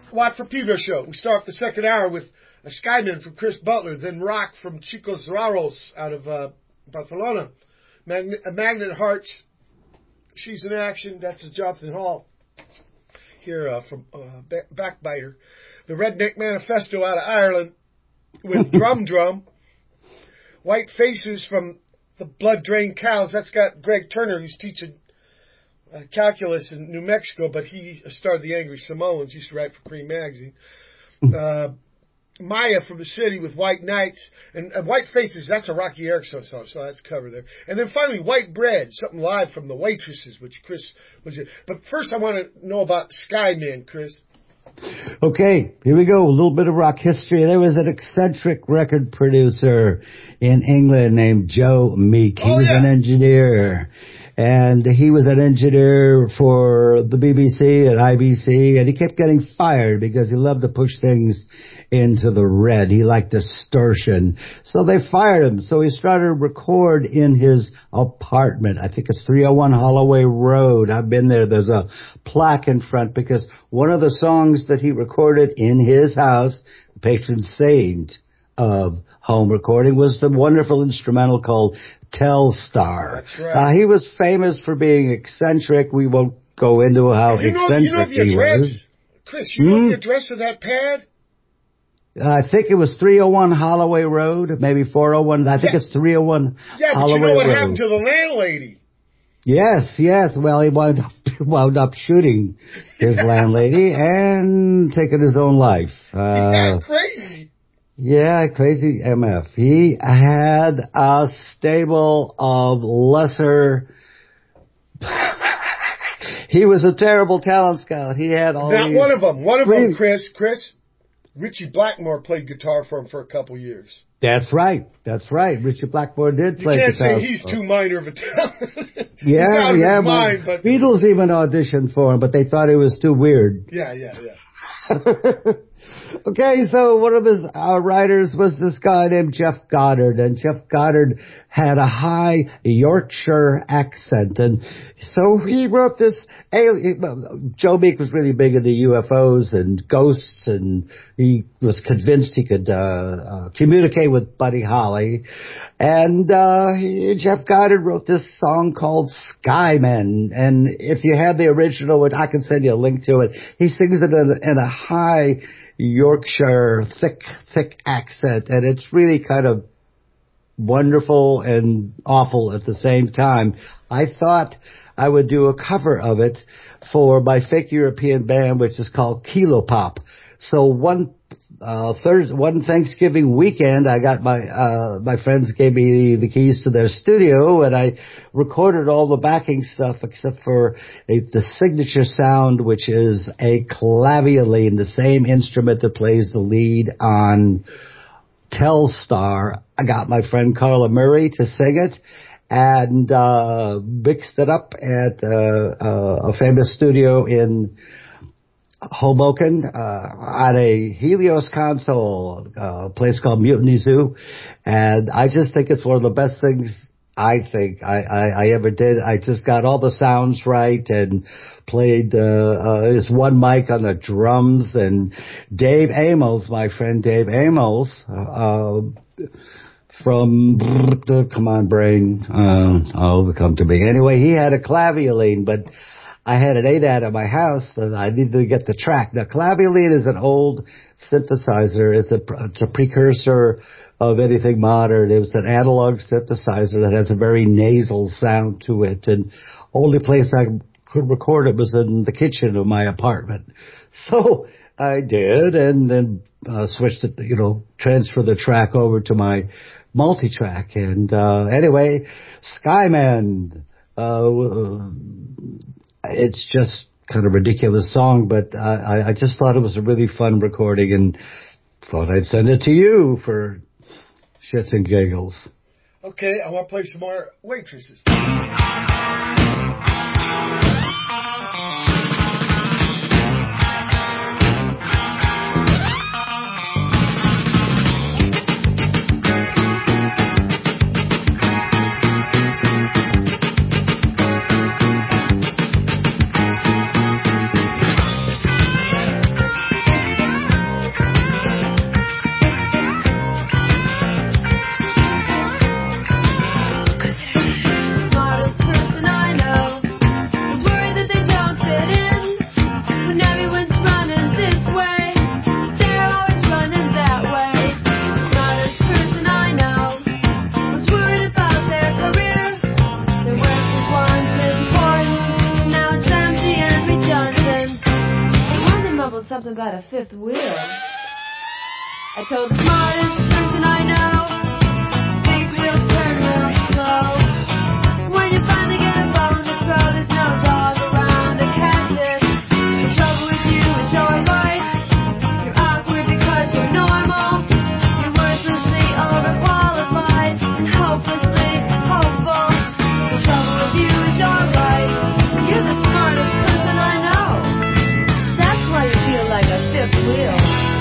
Watt from Pedro show. We start off the second hour with a Skyman from Chris Butler, then Rock from Chicos Raros out of uh, Barcelona. Magn- Magnet Hearts, She's in Action, that's Jonathan Hall. Here uh, from uh, ba- Backbiter. The Redneck Manifesto out of Ireland with Drum Drum. White Faces from the Blood Drained Cows. That's got Greg Turner, who's teaching uh, calculus in New Mexico, but he started the Angry Samoans, used to write for Cream Magazine. Uh, Maya from the City with White Nights. And uh, White Faces, that's a Rocky Erickson song, so that's covered there. And then finally, White Bread, something live from The Waitresses, which Chris was in. But first I want to know about Skyman, Chris. Okay, here we go. A little bit of rock history. There was an eccentric record producer in England named Joe Meek. He Oh, was yeah. an engineer. And he was an engineer for the B B C and I B C, and he kept getting fired because he loved to push things into the red. He liked distortion. So they fired him. So he started to record in his apartment. I think it's three oh one Holloway Road. I've been there. There's a plaque in front because one of the songs that he recorded in his house, the patron saint of home recording, was the wonderful instrumental called Telstar. That's right. Uh, he was famous for being eccentric. We won't go into how You know, eccentric you know the he address? was. Chris, you know Hmm? the address of that pad? I think it was three oh one Holloway Road, maybe four oh one. I think Yeah. it's three oh one Yeah, but Holloway you know what Road. happened to the landlady? Yes, yes. Well, he wound up, wound up shooting his landlady and taking his own life. Uh, Yeah, crazy. Yeah, crazy M F. He had a stable of lesser... He was a terrible talent scout. He had all Not these... one of them. One of them, Really? Chris, Chris, Richie Blackmore played guitar for him for a couple years. That's right. That's right. Richie Blackmore did You play can't guitar. say he's too minor of a talent. Yeah, he's out of yeah. his my- mind, but Beatles even auditioned for him, but they thought it was too weird. yeah, yeah, yeah. Okay, so one of his uh, writers was this guy named Jeff Goddard, and Jeff Goddard had a high Yorkshire accent, and so he wrote this. Alien, Joe Meek was really big into U F Os and ghosts, and he was convinced he could uh, uh, communicate with Buddy Holly, and uh, he, Jeff Goddard wrote this song called Skymen, and if you have the original, which I can send you a link to it, he sings it in, in a high Yorkshire, thick, thick accent, and it's really kind of wonderful and awful at the same time. I thought I would do a cover of it for my fake European band, which is called Kilo Pop. So one uh Thursday, one Thanksgiving weekend, I got my uh my friends gave me the keys to their studio, and I recorded all the backing stuff except for a, the signature sound, which is a clavioline, the same instrument that plays the lead on Telstar. I got my friend Carla Murray to sing it, and uh mixed it up at uh, uh, a famous studio in Hoboken, uh, on a Helios console, uh, a place called Mutiny Zoo. And I just think it's one of the best things I think I, I, I ever did. I just got all the sounds right and played, uh, uh, his one mic on the drums, and Dave Amos, my friend Dave Amos, uh, from, come on brain, uh, oh, come to me. Anyway, he had a clavioline, but I had an A D A T at my house, and I needed to get the track. Now, clavioline is an old synthesizer. It's a, it's a precursor of anything modern. It was an analog synthesizer that has a very nasal sound to it, and only place I could record it was in the kitchen of my apartment. So I did, and then uh, switched it, you know, transferred the track over to my multi-track. And uh, anyway, Skyman, uh, it's just kind of a ridiculous song, but I, I just thought it was a really fun recording, and thought I'd send it to you for shits and giggles. Okay, I want to play some more Waitresses. something about a fifth wheel. I told the smartest person I know, big wheels turn real slow. When you finally get a bone to throw, there's no dog around to catch it. The trouble with you is you're right. You're awkward because you're normal. You're worthlessly overqualified and hopelessly hopeful. The trouble with you is you're right. You're the smartest person I know. That's why you feel like a fifth wheel.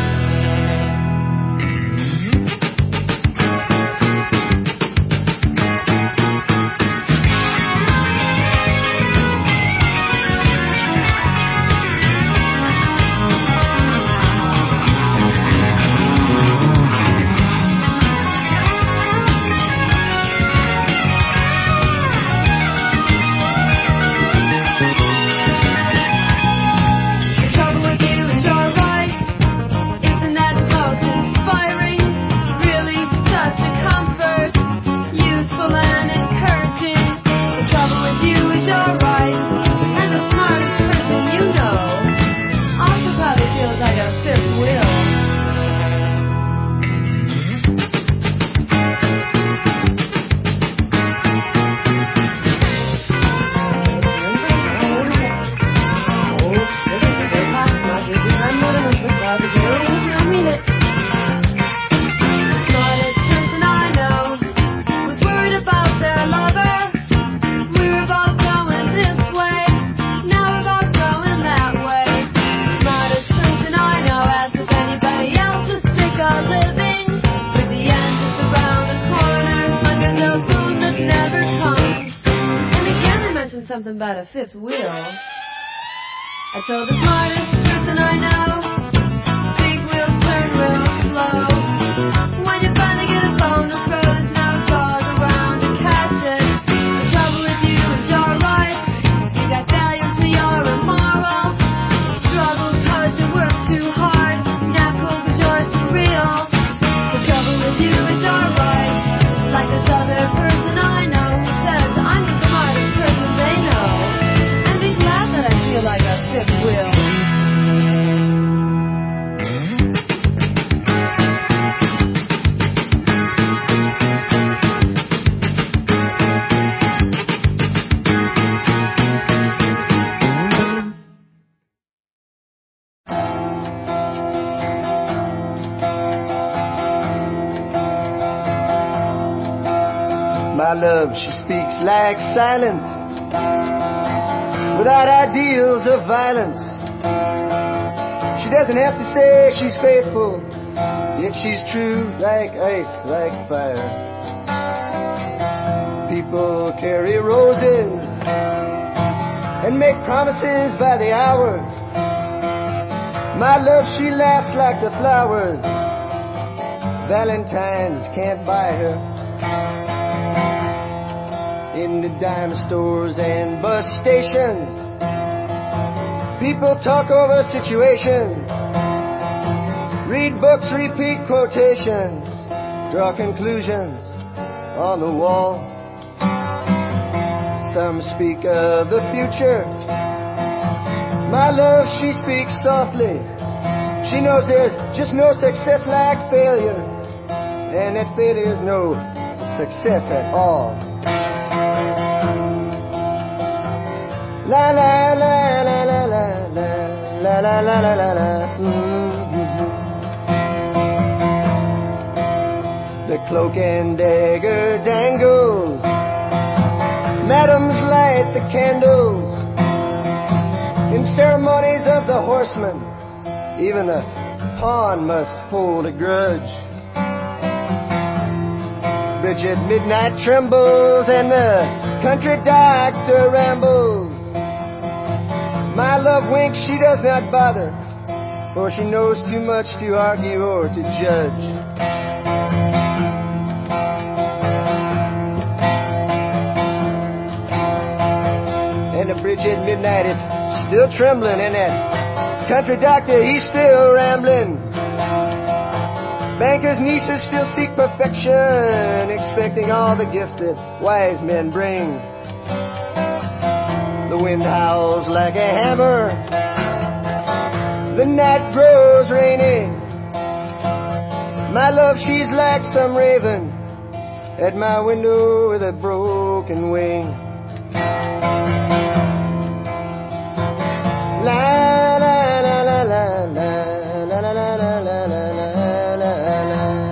Something about a fifth wheel. I told the smartest person I know, big wheels turn real slow. When you finally get a bone to throw, there's no dog around to catch it. The trouble with you is you're right. You got values but you're immoral. You struggle cause you work too hard. Not cool cause you're too real. The trouble with you is you're right. Like this other person I know who says I'm the smartest person they know. And be glad that I feel like a fifth wheel. My love, she speaks like silence, without ideals of violence. She doesn't have to say she's faithful, yet she's true like ice, like fire. People carry roses and make promises by the hour. My love, she laughs like the flowers. Valentines can't buy her. In the dime stores and bus stations, people talk over situations, read books, repeat quotations, draw conclusions on the wall. Some speak of the future. My love, she speaks softly. She knows there's just no success like failure, and that failure's no success at all. La la la la la la la la la la la la la. Mm-hmm. The cloak and dagger dangles. Madams light the candles. In ceremonies of the horseman, even the pawn must hold a grudge. Bridget Midnight trembles and the country doctor rambles. My love winks, she does not bother, for she knows too much to argue or to judge. And the bridge at midnight, it's still trembling, and that country doctor, he's still rambling. Bankers' nieces still seek perfection, expecting all the gifts that wise men bring. The wind howls like a hammer. the night grows rainy. My love, she's like some raven at my window with a broken wing. La la la la la la la la la la la la la la.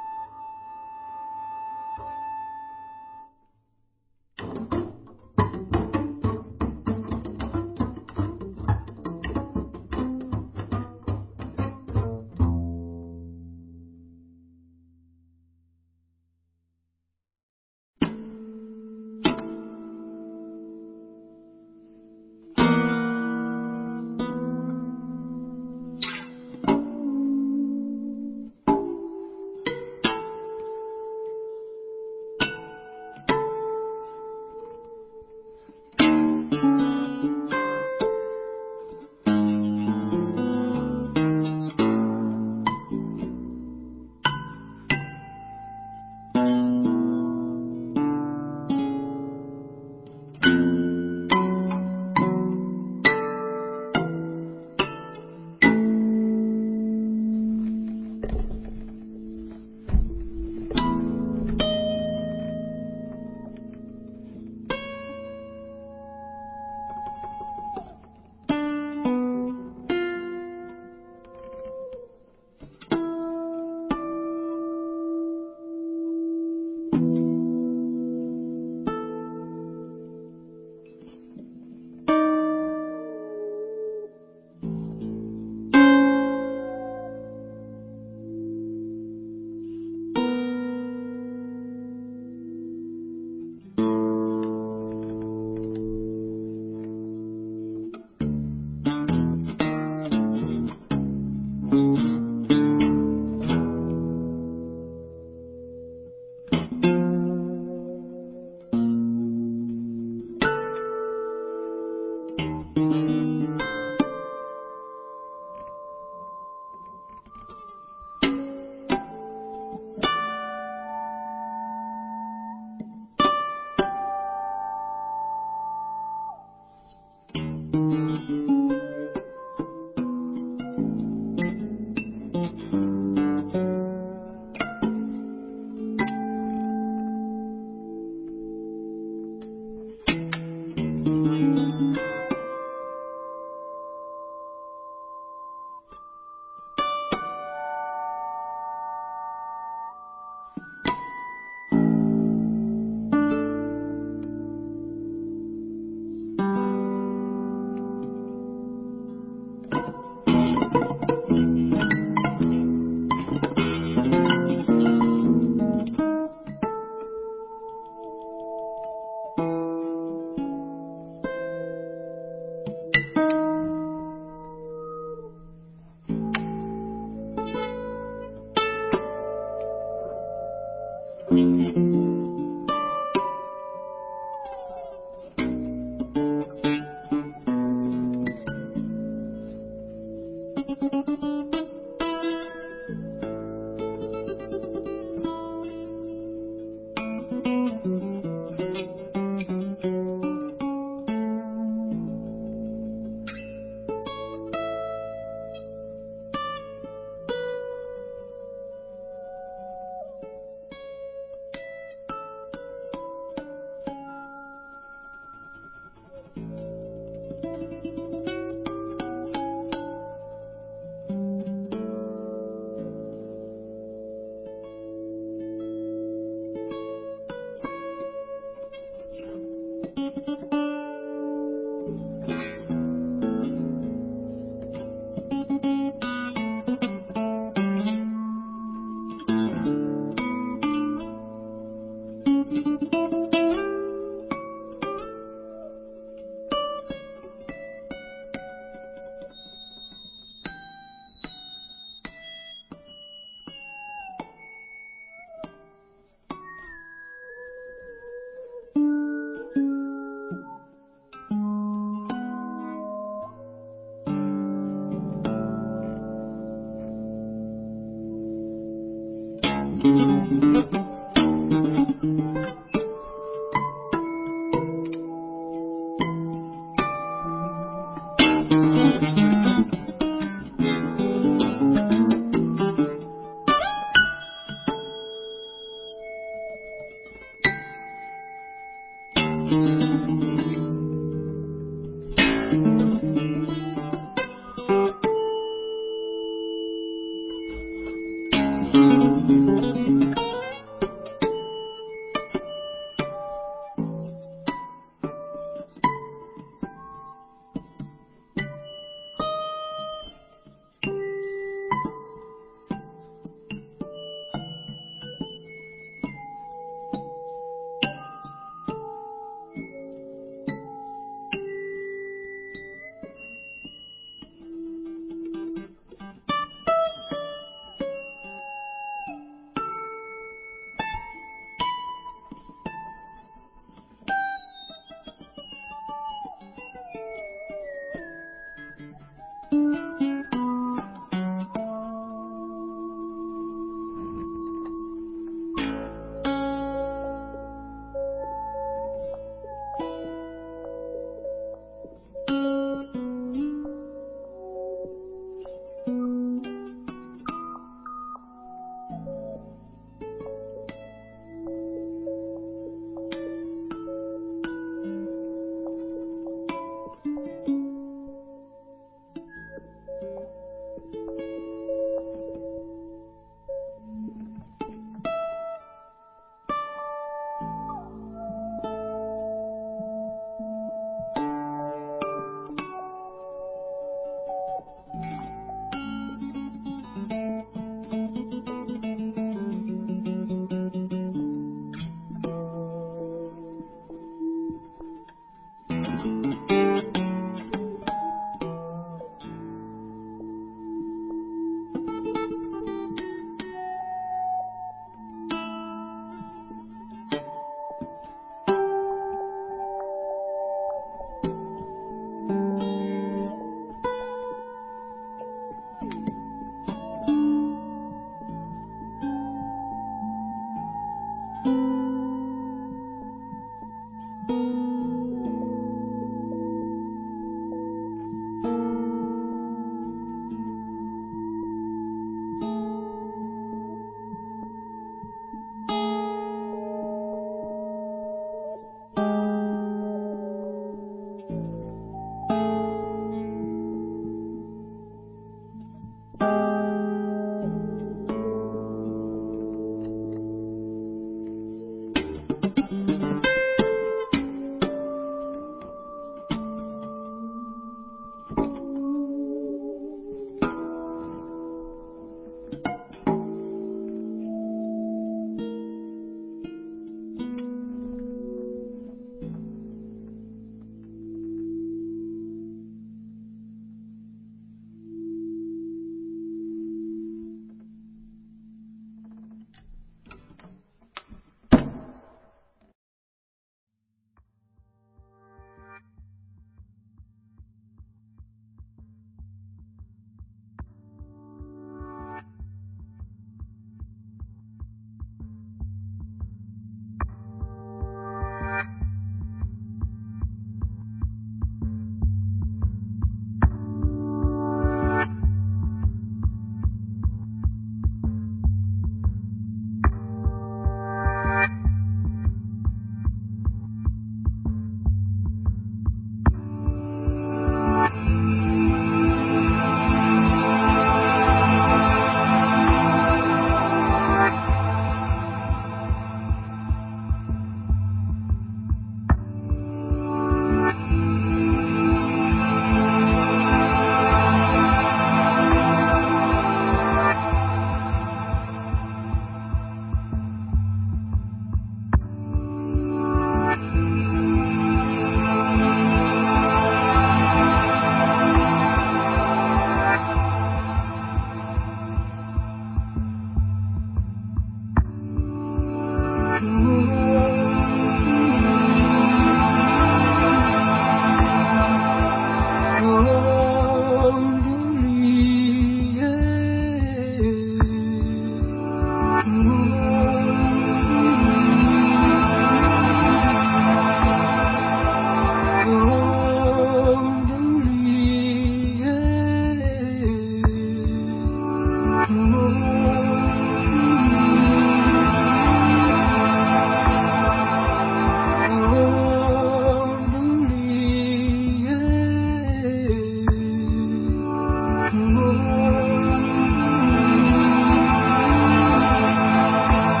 Oh,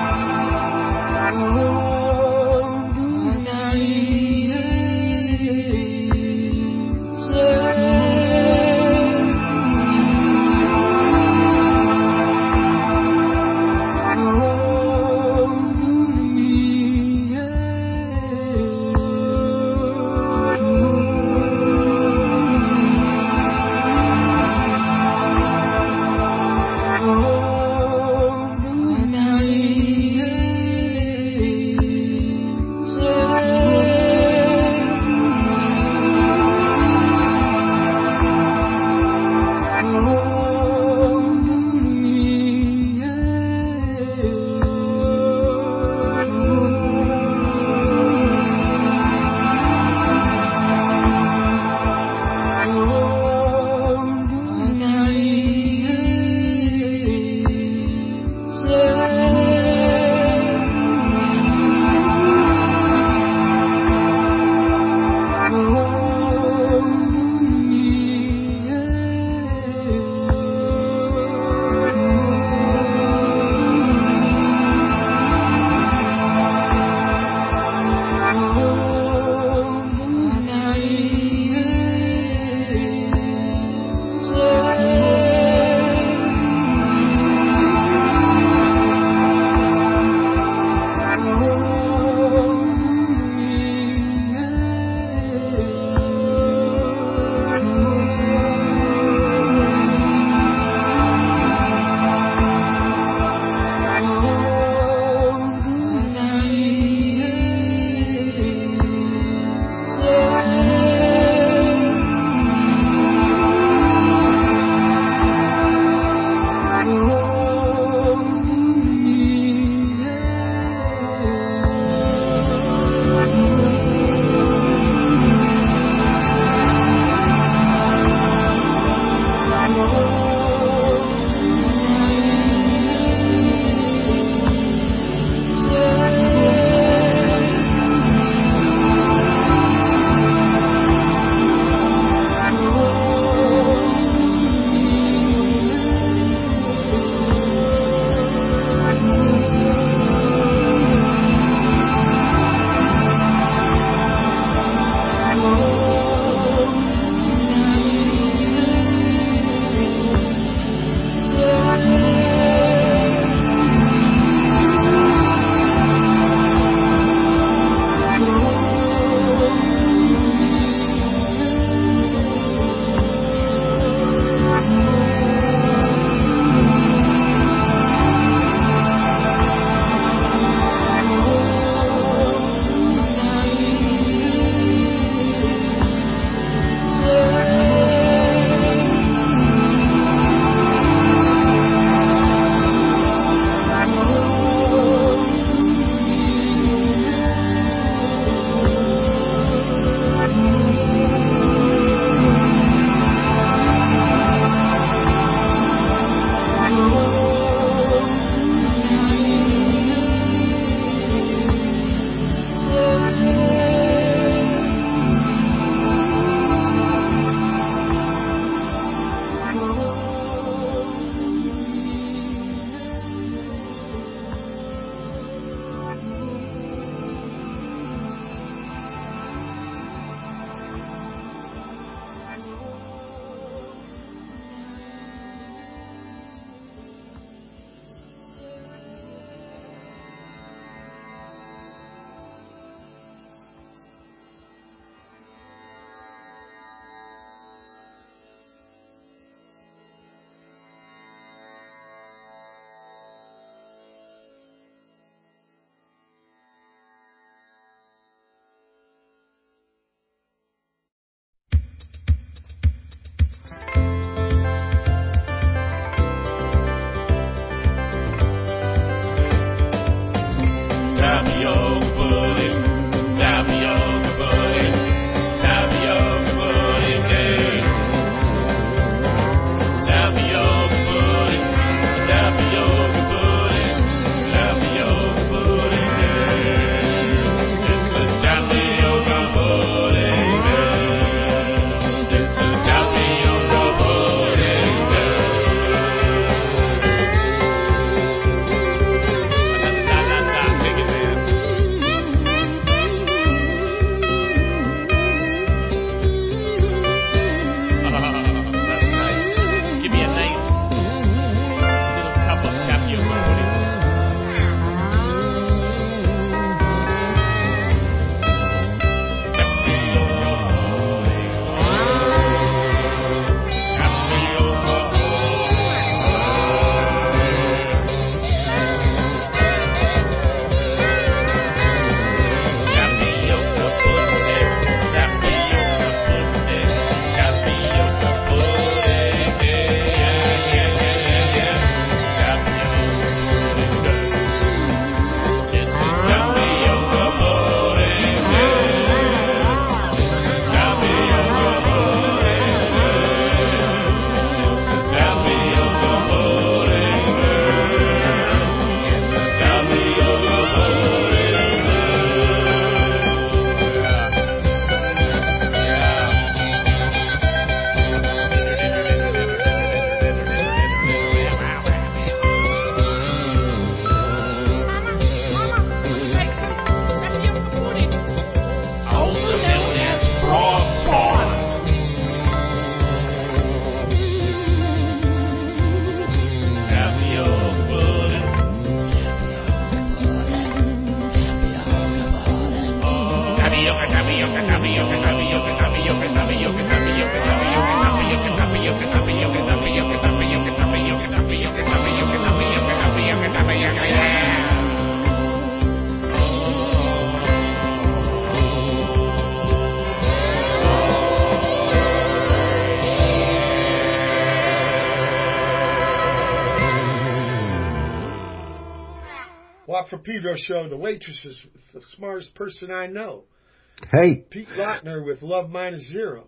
Watt from Pedro show, the waitresses, the smartest person I know. Hey. Pete Lochner with Love Minus Zero.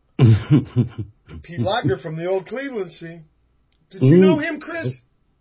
Pete Lochner from the old Cleveland scene. Did you mm. know him, Chris?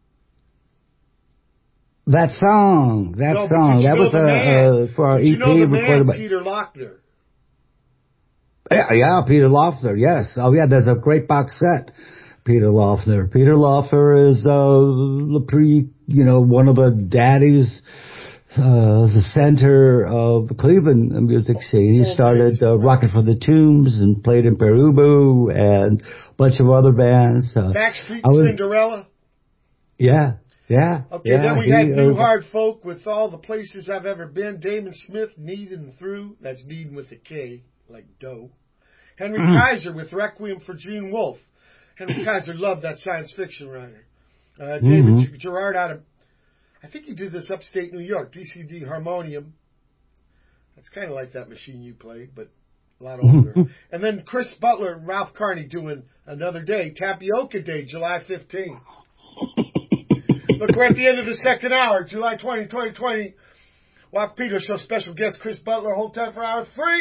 That song, that no, song, that was uh, uh, for our did E P you know the recorded man, by Peter Lochner. Yeah, yeah, Peter Loeffler, yes. Oh, yeah, there's a great box set, Peter Loeffler. Peter Loeffler is, uh, the pre, you know, one of the daddies, uh, the center of the Cleveland music scene. He started, uh, Rocket for the Tombs and played in Perubu and a bunch of other bands. Uh, Backstreet was, Cinderella. Yeah, yeah. Okay, yeah, then we he, had New uh, Hard Folk with All the Places I've Ever Been. Damon Smith, Needin' Through. That's Needin' with a K, like dough. Henry mm. Kaiser with Requiem for Gene Wolfe. Henry Kaiser loved that science fiction writer. Uh, David mm-hmm. Gerard out of, I think he did this upstate New York, D C D Harmonium. That's kind of like that machine you played, but a lot older. And then Chris Butler and Ralph Carney doing Another Day, Tapioca Day, July fifteenth. Look, we're at the end of the second hour, July twentieth, twenty twenty. Watt Pedro Show special guest Chris Butler. Hold time for hour three.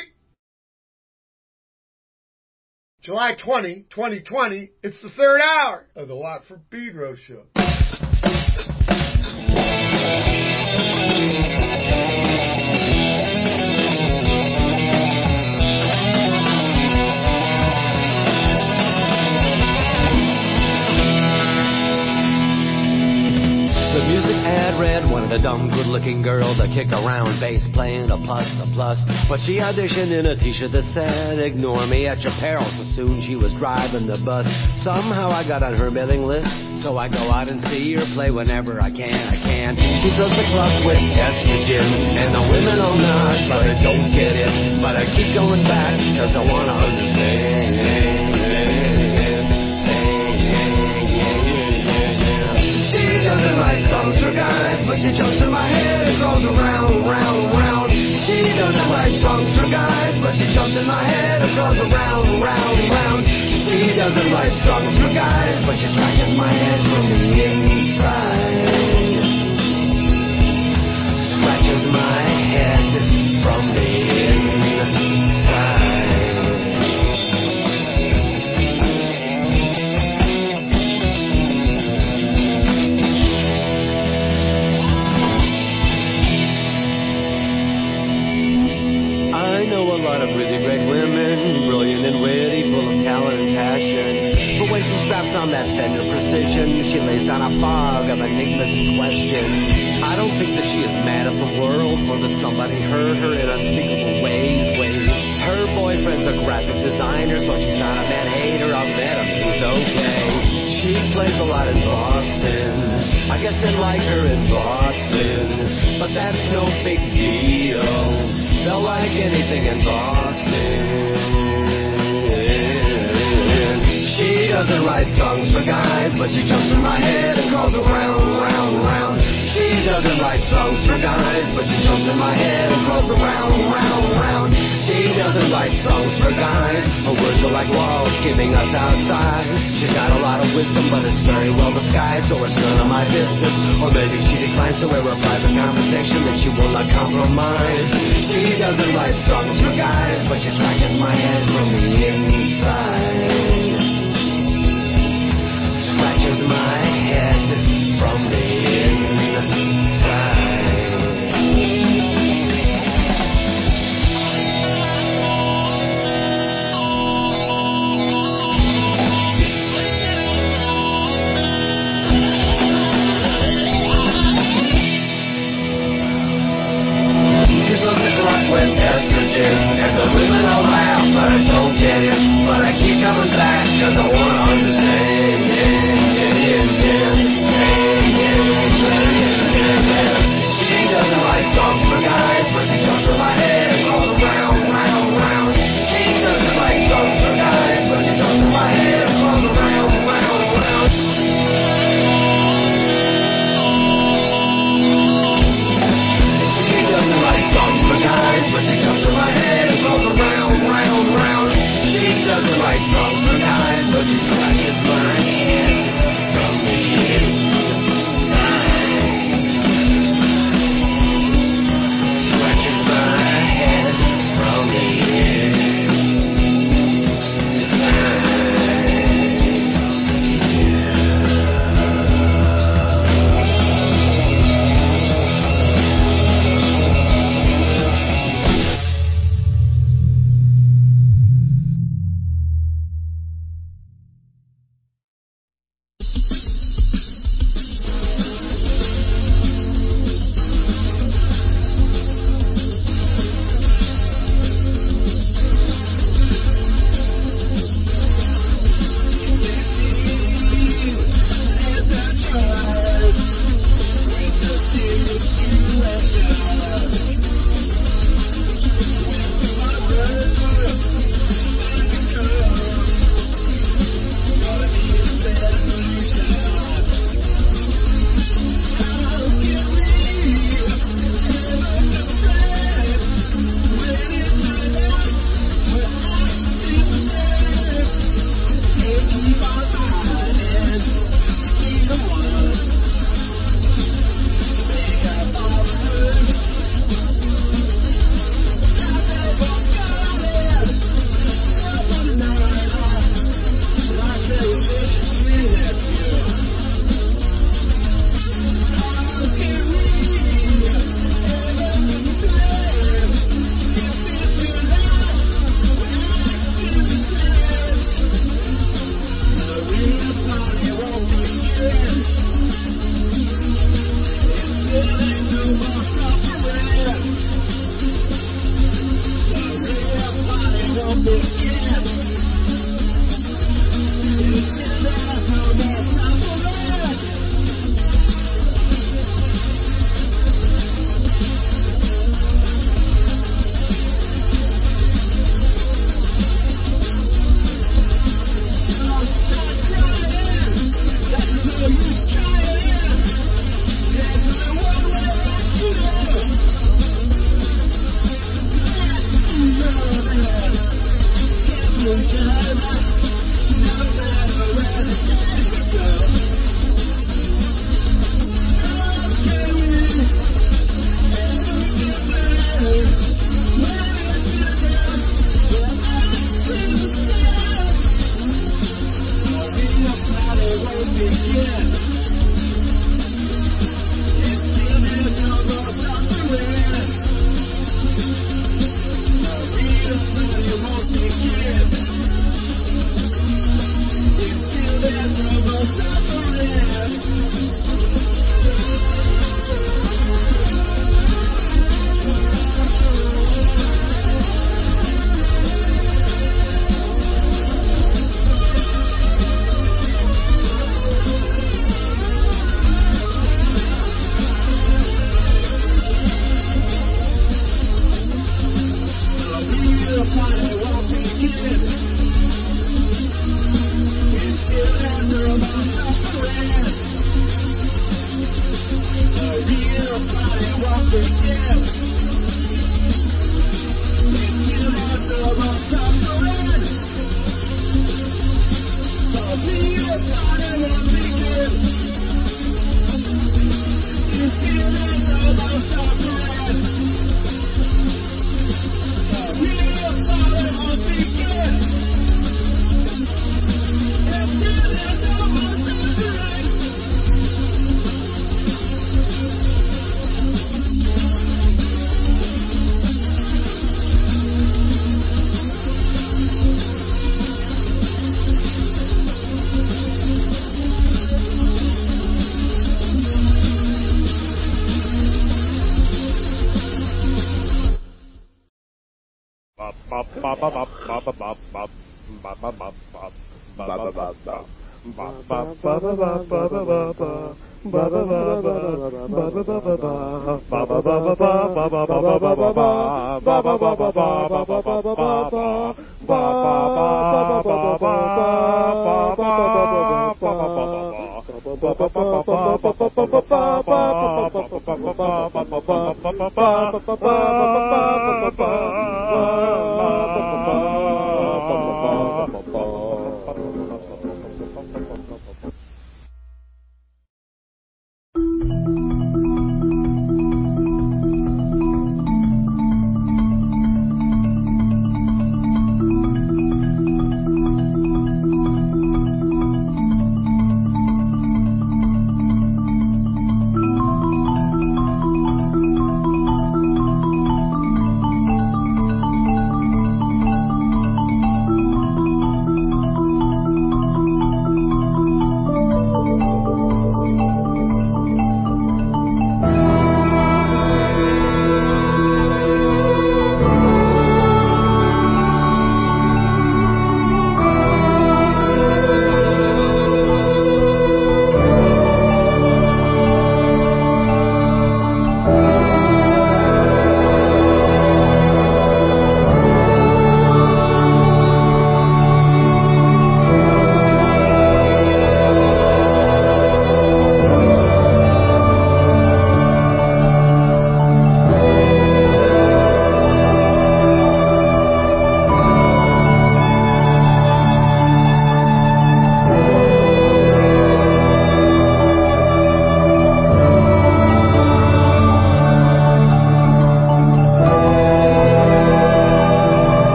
July twentieth, twenty twenty. It's the third hour of the Watt from Pedro Show. The music ad read wanted a dumb, good-looking girl to kick around bass playing a plus, a plus. But she auditioned in a t-shirt that said, ignore me at your peril. So soon she was driving the bus. Somehow I got on her mailing list, so I go out and see her play whenever I can, I can. She fills the club with estrogen, and the women all nod, but I don't get it. But I keep going back, cause I wanna understand. She doesn't write songs for guys, but she jumps in my head and goes around, round, round. She doesn't write songs for guys, but she jumps in my head and goes around, round, round. She doesn't write songs for guys, but she scratches my head from the inside. Scratches my head from the inside. I know a lot of really great women, brilliant and witty, full of talent and passion. But when she straps on that Fender Precision, she lays down a fog of enigmas and questions. I don't think that she is mad at the world, or that somebody hurt her in unspeakable ways, ways. Her boyfriend's a graphic designer, so she's not a man-hater. I've met him, he's okay. She plays a lot in Boston. I guess they like her in Boston, but that's no big deal. They'll like anything in Boston. She doesn't write songs for guys, but she jumps in my head and goes around, round, round. She doesn't write songs for guys, but she jumps in my head and goes around, round, round. She doesn't write songs for guys. Her words are like walls keeping us outside. She's got a lot of wisdom, but it's very well disguised, so it's none of my business. Or maybe she declines to wear a private conversation that she will not compromise. She doesn't write songs for guys, but she scratches my head from the inside. Scratches my head from the inside. With estrogen, and the women all laugh, but I don't get it. But I keep coming back, cause I wanna understand. Yeah, yeah, yeah, yeah, yeah.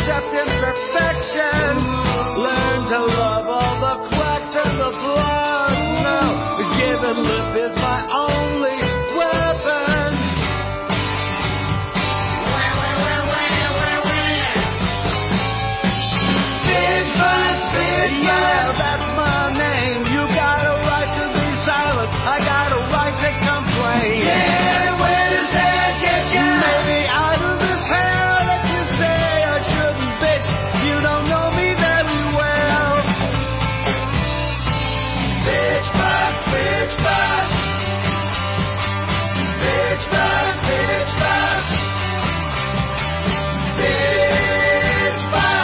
accept imperfection. Learn to love all the cracks and the flaws. Now, the given lip is my only weapon. Bitch, bitch, bitch, yeah, that's my name. You got a right to be silent. I got a right to complain. Yeah, where does that get you? Maybe out of this hell that you say I shouldn't, bitch. You don't know me very well. Bitch, bitch, bitch, bitch. Bitch, bitch, bitch, bitch. Bitch, bitch.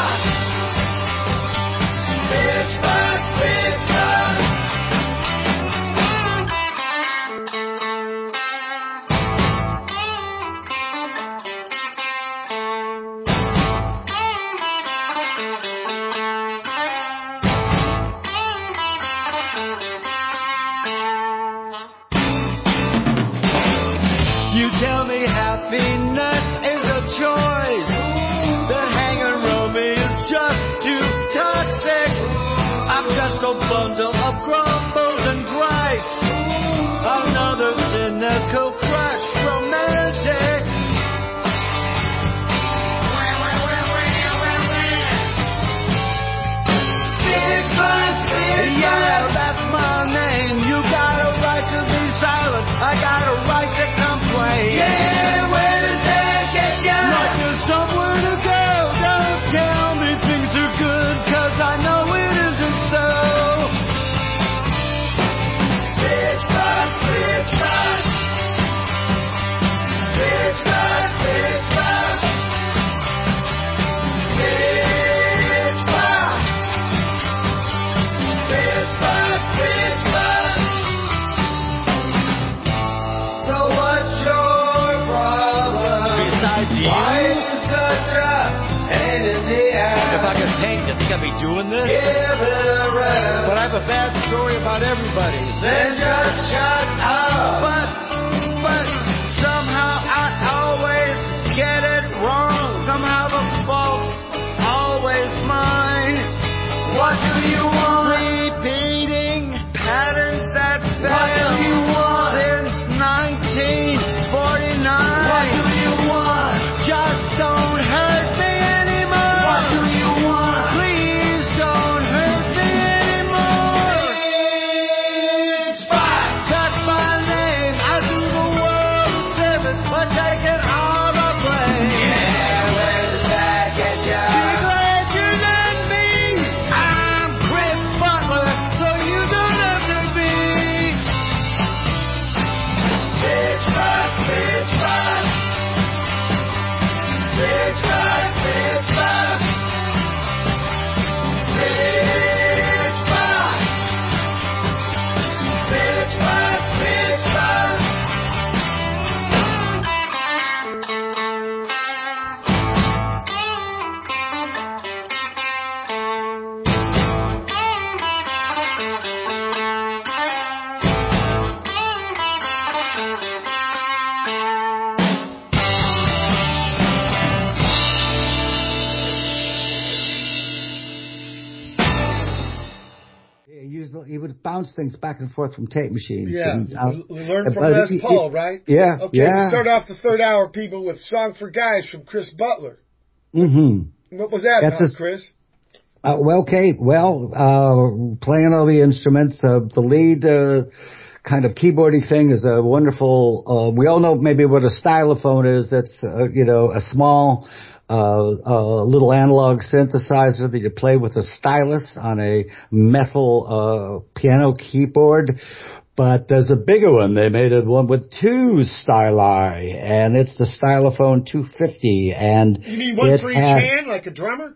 Bitch, bitch, bitch, bitch. You tell me happiness is a choice. That hanging round me is just too toxic. I'm just a bundle of grumbles and gripes. Another cynical crush romantic. Big bus, big yeah, that's my name. You got a right to be silent. I got a right to complain. Yeah, where does that get you? Like there's somewhere to go. Don't tell me things are good, 'cause I know it isn't so. Bitch, bitch, bitch, bitch. Bitch, bitch, bitch, bitch. Bitch, bitch. Bitch, bitch, bitch, bitch. So what's your problem? Besides you? Why are you such a pain in the ass? If I could paint, you think I'd be doing this? Give it a rest. But I have a bad story about everybody. Then just shut up. But, but somehow I always get it wrong. Somehow the fault's always mine. What do you want? Repeating patterns that fail. What do you want? Since nineteen forty-nine. What do you want? Just don't hurt me anymore. What do you want? Please don't hurt me anymore. Bitch, bitch. That's my name. I do the world a service, but take it all the blame. Yeah, where does that get you? Be glad you're not me. I'm Chris Butler, so you don't have to be. Bitch, bitch, bitch, bitch. Bitch, bitch, bitch, bitch. Bitch, bitch. Bitch, bitch, bitch, bitch. Yeah, usually he would bounce things back and forth from tape machines. Yeah, and, uh, we learned from but Les he- Paul, right? Yeah, Okay, yeah. we start off the third hour, people, with Song for Guys from Chris Butler. Mm-hmm. What was that That's about, a- Chris? Uh, well, Kate, well, uh, playing all the instruments, uh, the lead, uh, kind of keyboardy thing is a wonderful, uh, we all know maybe what a stylophone is. That's, uh, you know, a small, uh, uh, little analog synthesizer that you play with a stylus on a metal, uh, piano keyboard. But there's a bigger one. They made it one with two styli, and it's the Stylophone two fifty. And You mean one it for each has- hand, like a drummer?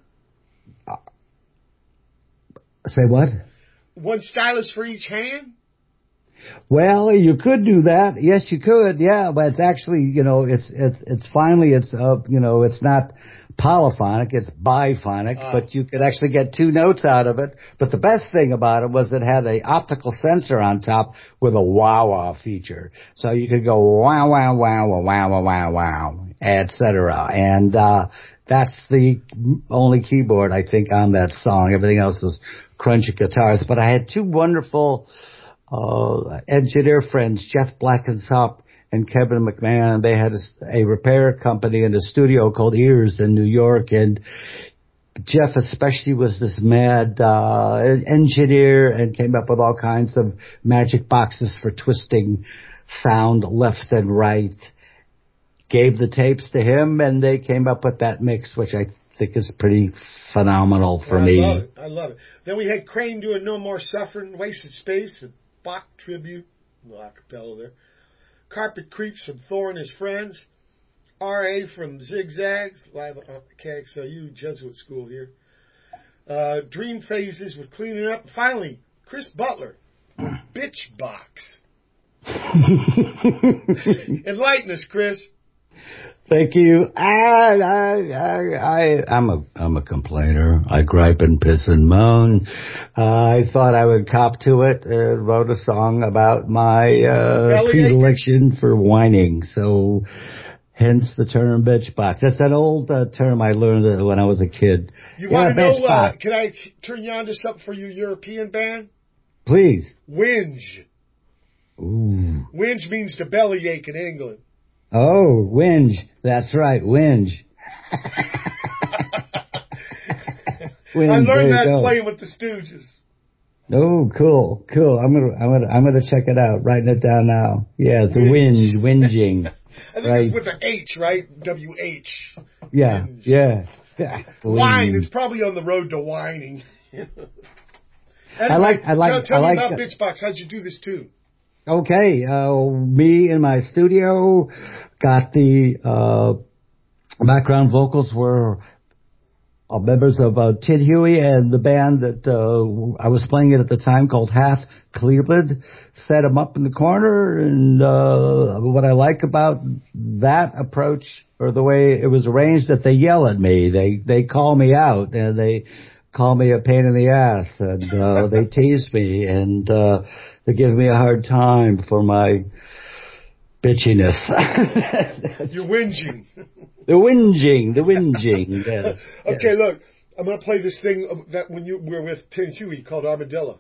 Say what? One stylus for each hand? Well, you could do that. Yes, you could. Yeah, but it's actually, you know, it's it's it's finally it's uh, you know, it's not polyphonic, it's biphonic, Ah. but you could actually get two notes out of it. But the best thing about it was it had a optical sensor on top with a wah-wah feature. So you could go wow, wow, wow, wow, wow, wow, wow, et cetera. And, uh, That's the only keyboard, I think, on that song. Everything else is crunchy guitars. But I had two wonderful uh, engineer friends, Jeff Blackensop and Kevin McMahon. They had a, a repair company and a studio called Ears in New York. And Jeff especially was this mad uh, engineer and came up with all kinds of magic boxes for twisting sound left and right. Gave the tapes to him, and they came up with that mix, which I think is pretty phenomenal for I me. I love it. I love it. Then we had Crane doing No More Suffering, Wasted Space with Bach tribute, a little acapella there. Carpet Creeps from Thor and His Friends. R A from Zigzags, live at K X L U, Jesuit School here. Uh, Dream Phases with Cleaning Up. Finally, Chris Butler with Bitch Box. Enlighten us, Chris. Thank you. I, I, I, I, I'm a, I'm a complainer. I gripe and piss and moan. Uh, I thought I would cop to it. Uh, wrote a song about my uh, predilection for whining. So, hence the term bitch box. That's an old uh, term I learned when I was a kid. You yeah, want to know? Uh, box. Can I turn you on to something for your European band? Please. Whinge. Ooh. Whinge means to bellyache in England. Oh, whinge. That's right, whinge. whinge. I learned that go. playing with the Stooges. Oh, cool, cool. I'm gonna, I'm gonna, I'm gonna check it out. Writing it down now. Yeah, the Whinge. whinge, whinging. I think right. it's with an H, right? W H. Yeah, Whinge. yeah. Wine. It's probably on the road to whining. Anyway, I like, I like, tell, tell I me like. about the, Bitchbox. How'd you do this too? Okay, uh, me in my studio got the uh, background vocals were uh, members of uh, Tid Huey and the band that uh, I was playing it at the time called Half Cleveland. Set them up in the corner, and uh, what I like about that approach or the way it was arranged, that they yell at me, they they call me out, and they call me a pain in the ass, and uh, they tease me, and uh, they give me a hard time for my bitchiness. You're whinging. The whinging, the whinging, yes. Okay, yes. look, I'm going to play this thing that when you were with Tin Huey called Armadillo.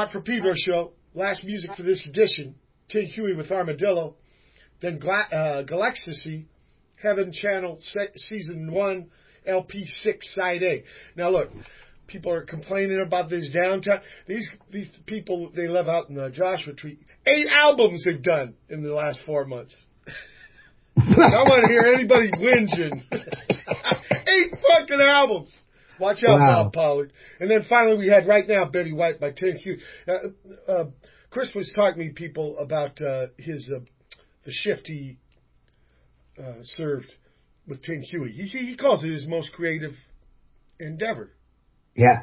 Watt for Pedro show. Last music for this edition. Tin Huey with Armadillo. Then Gla- uh, Galaxy, Heaven Channel, se- Season one, L P six, Side A. Now look, people are complaining about this downtime. These these people, they live out in the Joshua Tree. Eight albums they've done in the last four months. I don't want to hear anybody whinging. Eight fucking albums. Watch out, wow. Bob Pollard. And then finally we had Right Now, Betty White by Tin Huey. Uh, uh, Chris was talking to people about uh, his uh, the shift he uh, served with Tin Huey. He, he calls it his most creative endeavor. Yeah.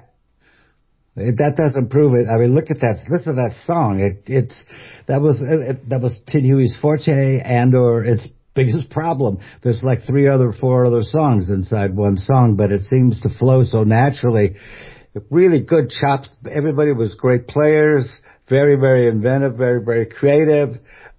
That doesn't prove it. I mean, look at that. Listen to that song. It, it's that was it, that was Tin Huey's forte and or its biggest problem. There's like three other, four other songs inside one song, but it seems to flow so naturally. Really good chops. Everybody was great players. Very, very inventive. Very, very creative.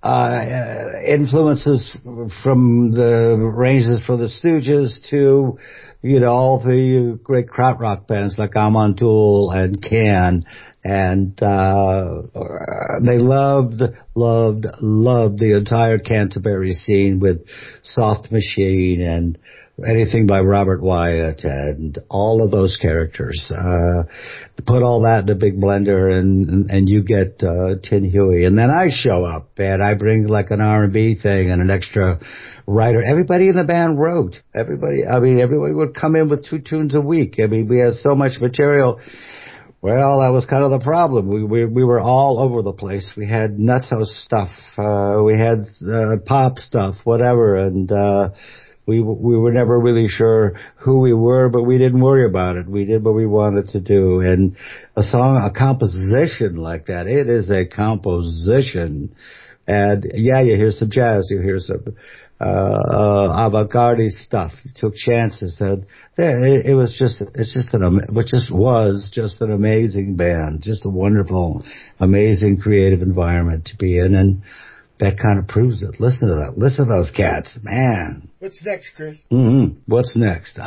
Uh, influences from the ranges for the Stooges to, you know, all the great krautrock bands like Amon Tool and Can. And, uh, they loved, loved, loved the entire Canterbury scene with Soft Machine and anything by Robert Wyatt and all of those characters. Uh, put all that in a big blender and, and, and you get, uh, Tin Huey. And then I show up and I bring like an R and B thing and an extra writer. Everybody in the band wrote. Everybody, I mean, everybody would come in with two tunes a week. I mean, we had so much material. Well, that was kind of the problem. We we we were all over the place. We had nutso stuff, uh, we had uh, pop stuff, whatever, and uh, we we were never really sure who we were, but we didn't worry about it. We did what we wanted to do, and a song, a composition like that, it is a composition. And yeah, you hear some jazz, you hear some uh, uh avant-garde stuff. You took chances. And there, it, it was just, it's just an, it just was just an amazing band, just a wonderful, amazing creative environment to be in, and that kind of proves it. Listen to that. Listen to those cats, man. What's next, Chris? Mm-hmm. What's next?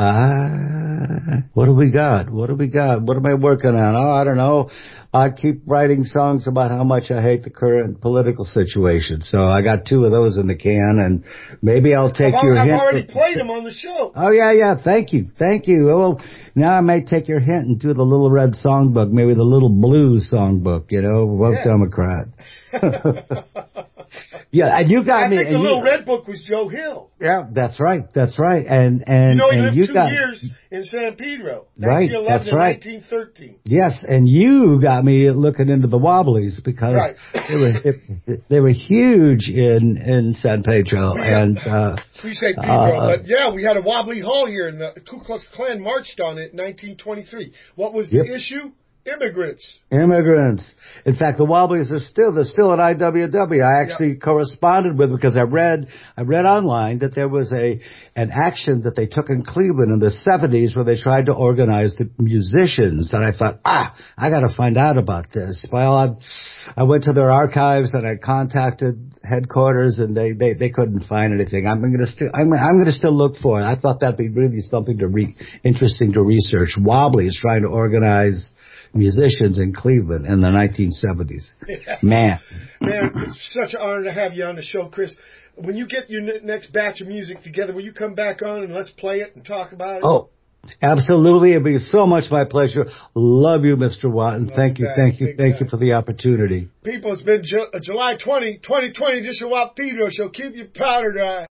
Uh, what do we got? What do we got? What am I working on? Oh, I don't know. I keep writing songs about how much I hate the current political situation. So I got two of those in the can, and maybe I'll take I've, your I've hint. I've already played them on the show. Oh, yeah, yeah. Thank you. Thank you. Well, now I may take your hint and do the Little Red Songbook, maybe the Little Blue Songbook, you know, vote Yeah. Democrat. Yeah, and you got I me. think the and Little you, Red Book was Joe Hill. Yeah, that's right. That's right. And and You know, he and lived you two got years in San Pedro, Right, nineteen eleven that's to right. nineteen thirteen. Yes, and you got me looking into the Wobblies because Right. they were it, they were huge in in San Pedro, Yeah. and uh, We say Pedro, uh, but yeah, we had a wobbly hall here, and the Ku Klux Klan marched on it in nineteen twenty-three. What was Yep. the issue? Immigrants. immigrants. In fact, the Wobblies are still they're still at I W W. I actually Yep. corresponded with because I read I read online that there was a an action that they took in Cleveland in the seventies where they tried to organize the musicians. And I thought, ah, I got to find out about this. Well, I, I went to their archives and I contacted headquarters, and they they, they couldn't find anything. I'm going to still I'm I'm going to still look for it. I thought that'd be really something to re interesting to research. Wobblies trying to organize musicians in Cleveland in the nineteen seventies. Man. Man, it's such an honor to have you on the show, Chris. When you get your ne- next batch of music together, will you come back on and let's play it and talk about it? Oh, absolutely. It'd be so much my pleasure. Love you, Mister Watton. Love Thank you you, back. thank you, Big thank time. you for the opportunity. People, it's been Ju- July twentieth, twenty twenty, this is your Watt Pedro Show. Keep your powder dry.